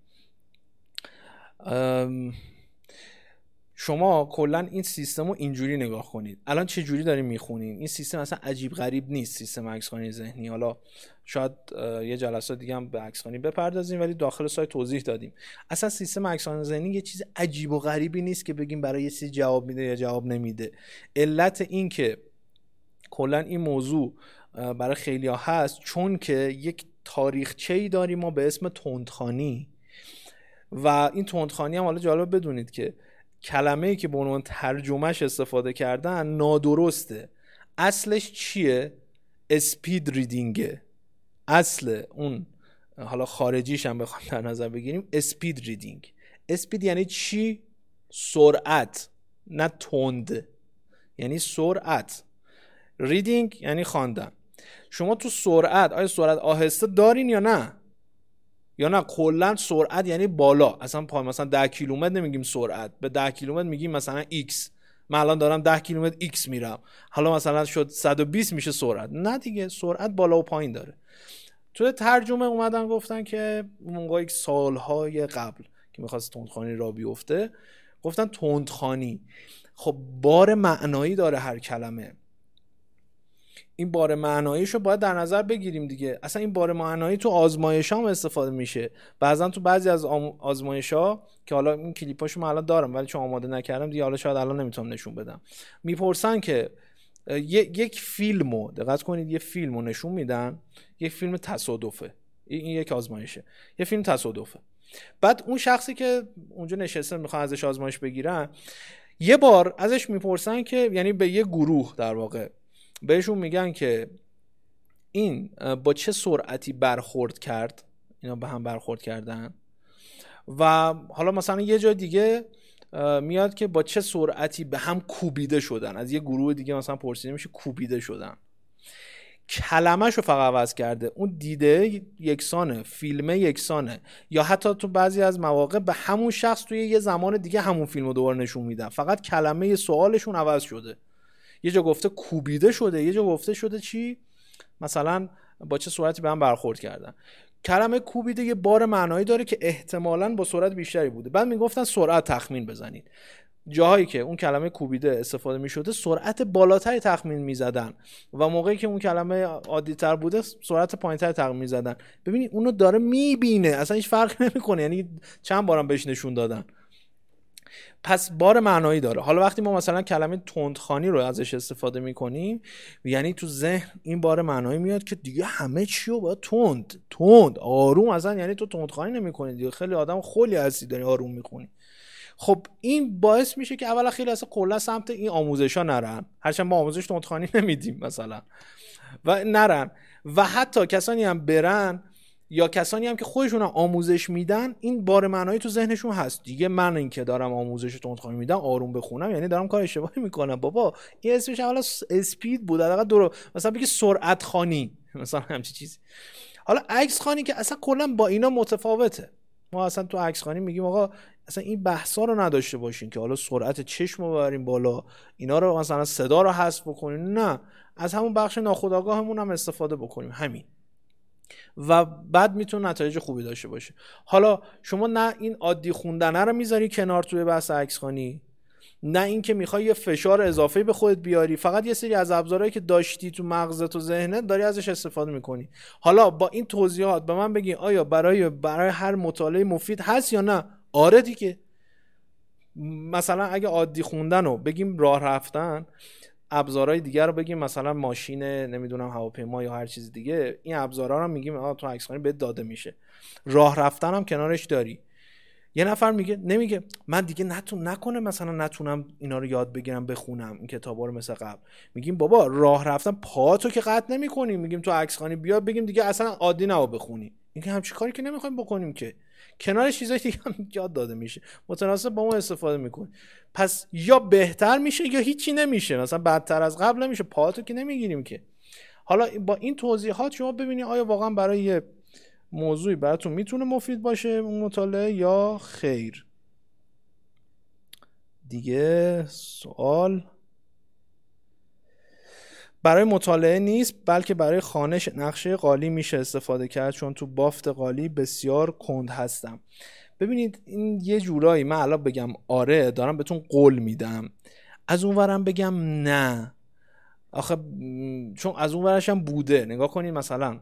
شما کلا این سیستم رو اینجوری نگاه کنید، الان چه جوری داریم میخونیم، این سیستم اصلا عجیب غریب نیست، سیستم عکس‌خوانی ذهنی. حالا شاید یه جلسات دیگه هم به عکس‌خوانی بپردازیم، ولی داخل سایت توضیح دادیم. اصلا سیستم عکس‌خوانی ذهنی یه چیز عجیب و غریبی نیست که بگیم برای یه چیزی جواب میده یا جواب نمیده. علت این که کلا این موضوع برای خیلی‌ها هست چون که یک تاریخچه‌ای داریم ما به اسم تندخوانی، و این تندخوانی هم حالا جالب بدونید که کلمه‌ای که به عنوان ترجمهش استفاده کردن نادرسته. اصلش چیه؟ اسپید ریدینگه. اصل اون حالا خارجیش هم بخوام در نظر بگیریم اسپید ریدینگ. اسپید یعنی چی؟ سرعت، نه تند، یعنی سرعت. ریدینگ یعنی خواندن. شما تو سرعت آیا سرعت آهسته دارین یا نه؟ یا نه کلا سرعت یعنی بالا، اصلا پای مثلا ده کیلومتر نمیگیم سرعت، به ده کیلومتر میگیم مثلا ایکس. من الان دارم ده کیلومتر ایکس میرم، حالا مثلا شد صد و بیست میشه سرعت. نه دیگه، سرعت بالا و پایین داره. تو ترجمه اومدن گفتن که موقعی سالهای قبل که میخواست تندخوانی را بیفته گفتن تندخوانی. خب بار معنایی داره هر کلمه، این بار معناییشو باید در نظر بگیریم دیگه. اصلا این بار معنایی تو آزمایش هم استفاده میشه، بعضا تو بعضی از آزمایش ها که حالا این کلیپاشو من الان دارم ولی چون آماده نکردم دیگه، حالا شاید الان نمیتونم نشون بدم. میپرسن که یک فیلمو، دقت کنید، یه فیلمو نشون میدن، یک فیلم تصادفه، این یک آزمایشه، یه فیلم تصادفه. بعد اون شخصی که اونجا نشسته میخوان ازش آزمایش بگیرن، یه بار ازش میپرسن که، یعنی به یه گروه در واقع بهشون میگن که این با چه سرعتی برخورد کرد، اینا به هم برخورد کردن، و حالا مثلا یه جای دیگه میاد که با چه سرعتی به هم کوبیده شدن. از یه گروه دیگه مثلا پرسیده میشه کوبیده شدن، کلمه‌شو فقط عوض کرده، اون دیده یکسانه، فیلمه یکسانه، یا حتی تو بعضی از مواقع به همون شخص توی یه زمان دیگه همون فیلمو دوباره نشون میدن، فقط کلمه سوالشون عوض شده. یه جا گفته کوبیده شده، یه جا گفته شده چی؟ مثلا با چه سرعتی به هم برخورد کردن. کلمه کوبیده یه بار معنایی داره که احتمالاً با سرعت بیشتری بوده. بعد میگفتن سرعت تخمین بزنید. جاهایی که اون کلمه کوبیده استفاده میشده سرعت بالاتری تخمین میزدن، و موقعی که اون کلمه عادی تر بوده سرعت پایینتر تخمین میزدن. ببینید اونو داره میبینه، اصلا هیچ فرق نمیکنه، یعنی چند بارم بهش نشون دادن. پس بار معنایی داره. حالا وقتی ما مثلا کلمه تندخوانی رو ازش استفاده میکنیم، یعنی تو ذهن این بار معنایی میاد که دیگه همه چی رو باید تند تند آروم، اصلا یعنی تو تندخوانی نمیکنی دیگه، خیلی آدم خلی هستی داری آروم میخونی. خب این باعث میشه که اولا خیلی اصلا کلا سمت این آموزشا نرن، هرچند ما آموزش تندخوانی نمیدیم مثلا، و نرن، و حتی کسانی هم برن یا کسانی هم که خودشون هم آموزش میدن، این بار معنایی تو ذهنشون هست دیگه، من این که دارم آموزش تندخوانی میدم آروم بخونم یعنی دارم کار اشتباهی میکنم. بابا این اسمش اولا اسپید بود، حداقل درو مثلا بگی سرعت خوانی مثلا همچین چیزی. حالا عکس خوانی که اصلا کلا با اینا متفاوته. ما اصلا تو عکس خوانی میگیم آقا اصلا این بحثا رو نداشته باشین که حالا سرعت چشم رو ببریم بالا، اینا رو مثلا صدا رو حذف بکنیم، نه، از همون بخش ناخودآگاهمون هم استفاده بکنیم، همین، و بعد میتونه نتایج خوبی داشته باشه. حالا شما نه این عادی خوندنه رو میذاری کنار توی بحث عکس خوانی، نه این که میخوای یه فشار اضافه به خودت بیاری، فقط یه سری از ابزارهایی که داشتی تو مغزت و ذهنت داری ازش استفاده میکنی. حالا با این توضیحات به من بگین آیا برای برای هر مطالعه مفید هست یا نه؟ آره دیگه. مثلا اگه عادی خوندن رو بگیم راه رفتن، ابزارهای دیگر رو بگیم مثلا ماشین، نمیدونم هواپیما یا هر چیز دیگه، این ابزارها رو میگیم آ تو عکس خوانی بهت داده میشه. راه رفتن هم کنارش داری. یه نفر میگه نمیگه من دیگه نتون نکنه مثلا نتونم اینا رو یاد بگیرم بخونم این کتابا رو مثل قبل. میگیم بابا راه رفتن پاهاتو که قطع نمی‌کنیم، میگیم تو عکس خوانی بیا بگیم دیگه اصلا عادی نبا بخونی. این که همچین کاری که نمیخوایم بکنیم که، کنار چیزای دیگه هم یاد داده میشه، متناسب با ما استفاده میکنی. پس یا بهتر میشه یا هیچی نمیشه، مثلا بدتر از قبل نمیشه، پاهاتو که نمیگیریم که. حالا با این توضیحات شما ببینید آیا واقعا برای موضوعی براتون میتونه مفید باشه اون مطالعه یا خیر. دیگه سوال برای مطالعه نیست بلکه برای خوانش نقشه قالی میشه استفاده کرد چون تو بافت قالی بسیار کند هستم. ببینید این یه جورایی من الان بگم آره دارم بهتون قول میدم، از اون ورم بگم نه، آخه چون از اون ورش هم بوده. نگاه کنید مثلا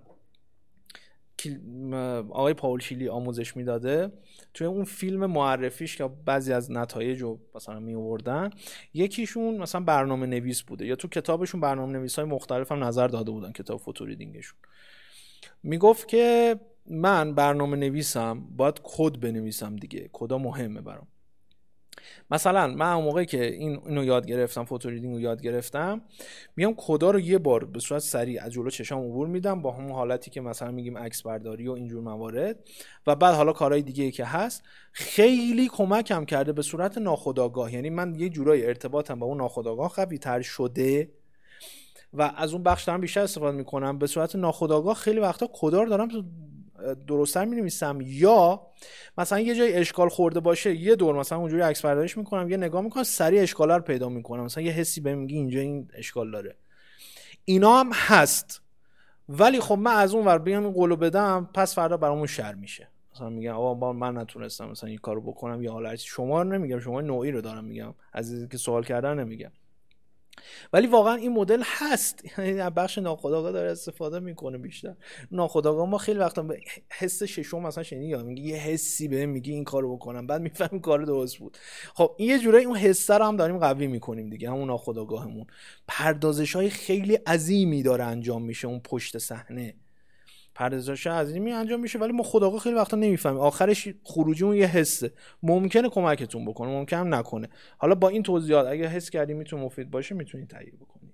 آقای پاول شیلی آموزش میداده توی اون فیلم معرفیش که بعضی از نتایج رو مثلا می آوردن، یکیشون مثلا برنامه نویس بوده یا تو کتابشون برنامه نویس های مختلف هم نظر داده بودن، کتاب فوتو ریدینگشون میگفت که من برنامه نویسم باید کد بنویسم دیگه، کدا مهمه برام. مثلا من اون موقعی که این اینو یاد گرفتم، فوتو ریدینگ رو یاد گرفتم، میام کدا رو یه بار به صورت سریع از جلو چشام عبور میدم با همون حالتی که مثلا میگیم عکس برداری و اینجور موارد، و بعد حالا کارهای دیگه ای که هست خیلی کمکم کرده به صورت ناخودآگاه. یعنی من یه جورایی ارتباطم با اون ناخودآگاه قوی تر شده و از اون بخش دارم بیشتر استفاده میکنم. به صورت ناخودآگاه خیلی وقتا کدا رو دارم درست‌تر می‌نویسم، یا مثلا یه جای اشکال خورده باشه یه دور مثلا اونجوری عکس برداریش میکنم، یه نگاه میکنم سریع اشکالا رو پیدا میکنم، مثلا یه حسی بهم میگه اینجا این اشکال داره. اینا هم هست، ولی خب من از اون ور بیام این قولو بدم پس فردا برامون شر میشه، مثلا میگم آقا من نتونستم مثلا این کارو بکنم، یا حالا شما رو نمیگم، شما نوعی رو دارم میگم، عزیزی که سوال کردن نمیگم. ولی واقعا این مدل هست، یعنی بخش ناخودآگاه داره استفاده میکنه بیشتر. ناخودآگاه ما خیلی وقتا به حس ششم مثلا شنیدی یا میگه یه حسی بهم میگه این کارو بکنم، بعد میفهمیم کار درست بود. خب این یه جورایی اون حس رو هم داریم قوی میکنیم دیگه، همون ناخودآگاهمون پردازش‌های خیلی عظیمی داره انجام میشه، اون پشت صحنه پردازش عظیمی انجام میشه، ولی ما خودآگاه خیلی وقتا نمیفهمیم. آخرش خروجی اون یه حسه، ممکنه کمکتون بکنه ممکنه هم نکنه. حالا با این توضیحات اگه حس کردی میتونه مفید باشه میتونید تهیه بکنید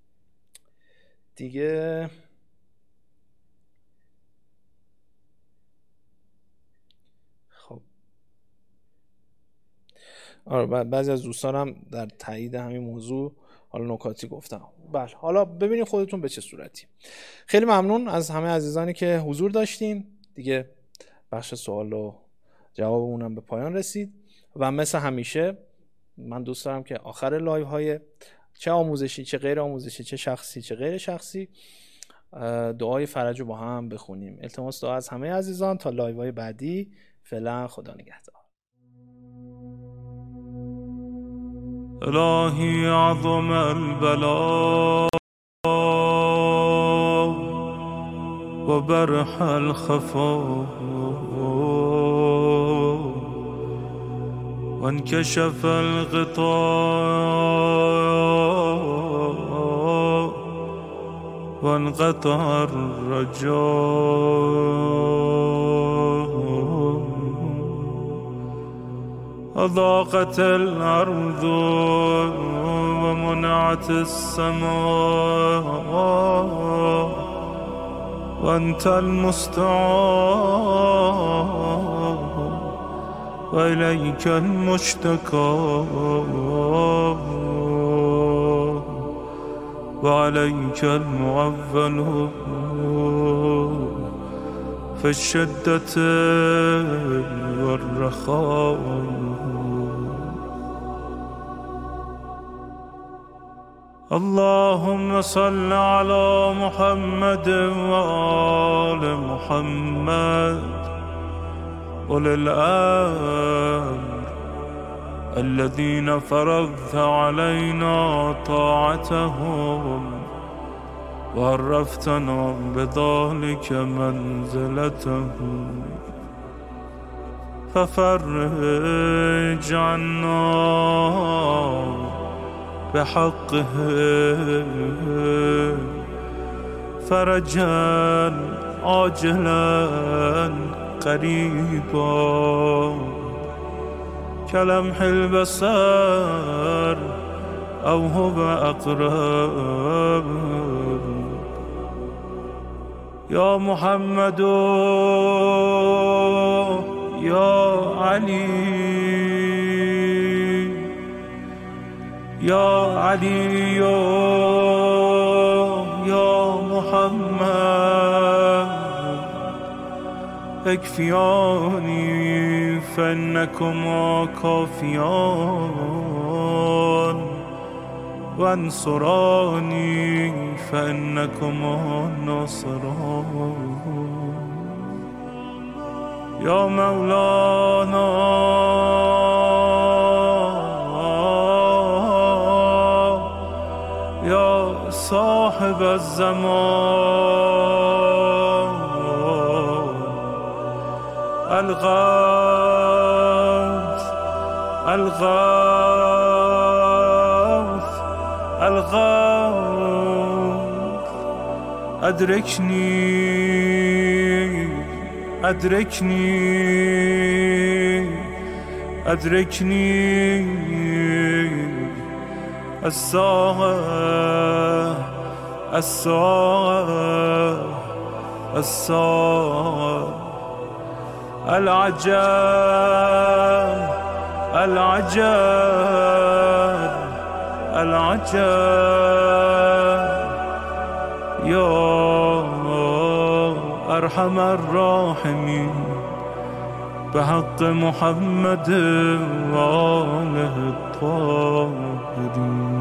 دیگه. خب آره بعضی از دوستانم در تایید همین موضوع حالا نکاتی گفتم. بله حالا ببینید خودتون به چه صورتی. خیلی ممنون از همه عزیزانی که حضور داشتین دیگه. بخش سوال و جوابمونم به پایان رسید و مثل همیشه من دوست دارم که آخر لایو های چه آموزشی چه غیر آموزشی چه شخصی چه غیر شخصی دعای فرج رو با هم بخونیم. التماس دعا از همه عزیزان تا لایو های بعدی. فعلا خدا نگهدار. الهی عظم البلاء و برح الخفا و انکشف الغطاء و انقطع الرجاء أضاقت الأرض ومنعت السماء وأنت المستعان وإليك المشتكى وعليك المعول في الشدة والرخاء. اللهم صل على محمد وآل محمد أولي الأمر الذين فرضت علينا طاعتهم وعرفتنا بذلك منزلتهم ففرج عنا بحقه فرجا عاجلا قريبا كلمح البصر أو هو أقرب. يا محمد يا علي يا علي يا محمد اكفياني فإنكما كافيان وانصراني فإنكما ناصران يا مولانا يا صاحب الزمان الغوث الغوث الغوث أدركني أدركني أدركني الساعة الساعة الساعة العجب العجب العجب يا أرحم الراحمين بحق محمد وآله الطاهرين.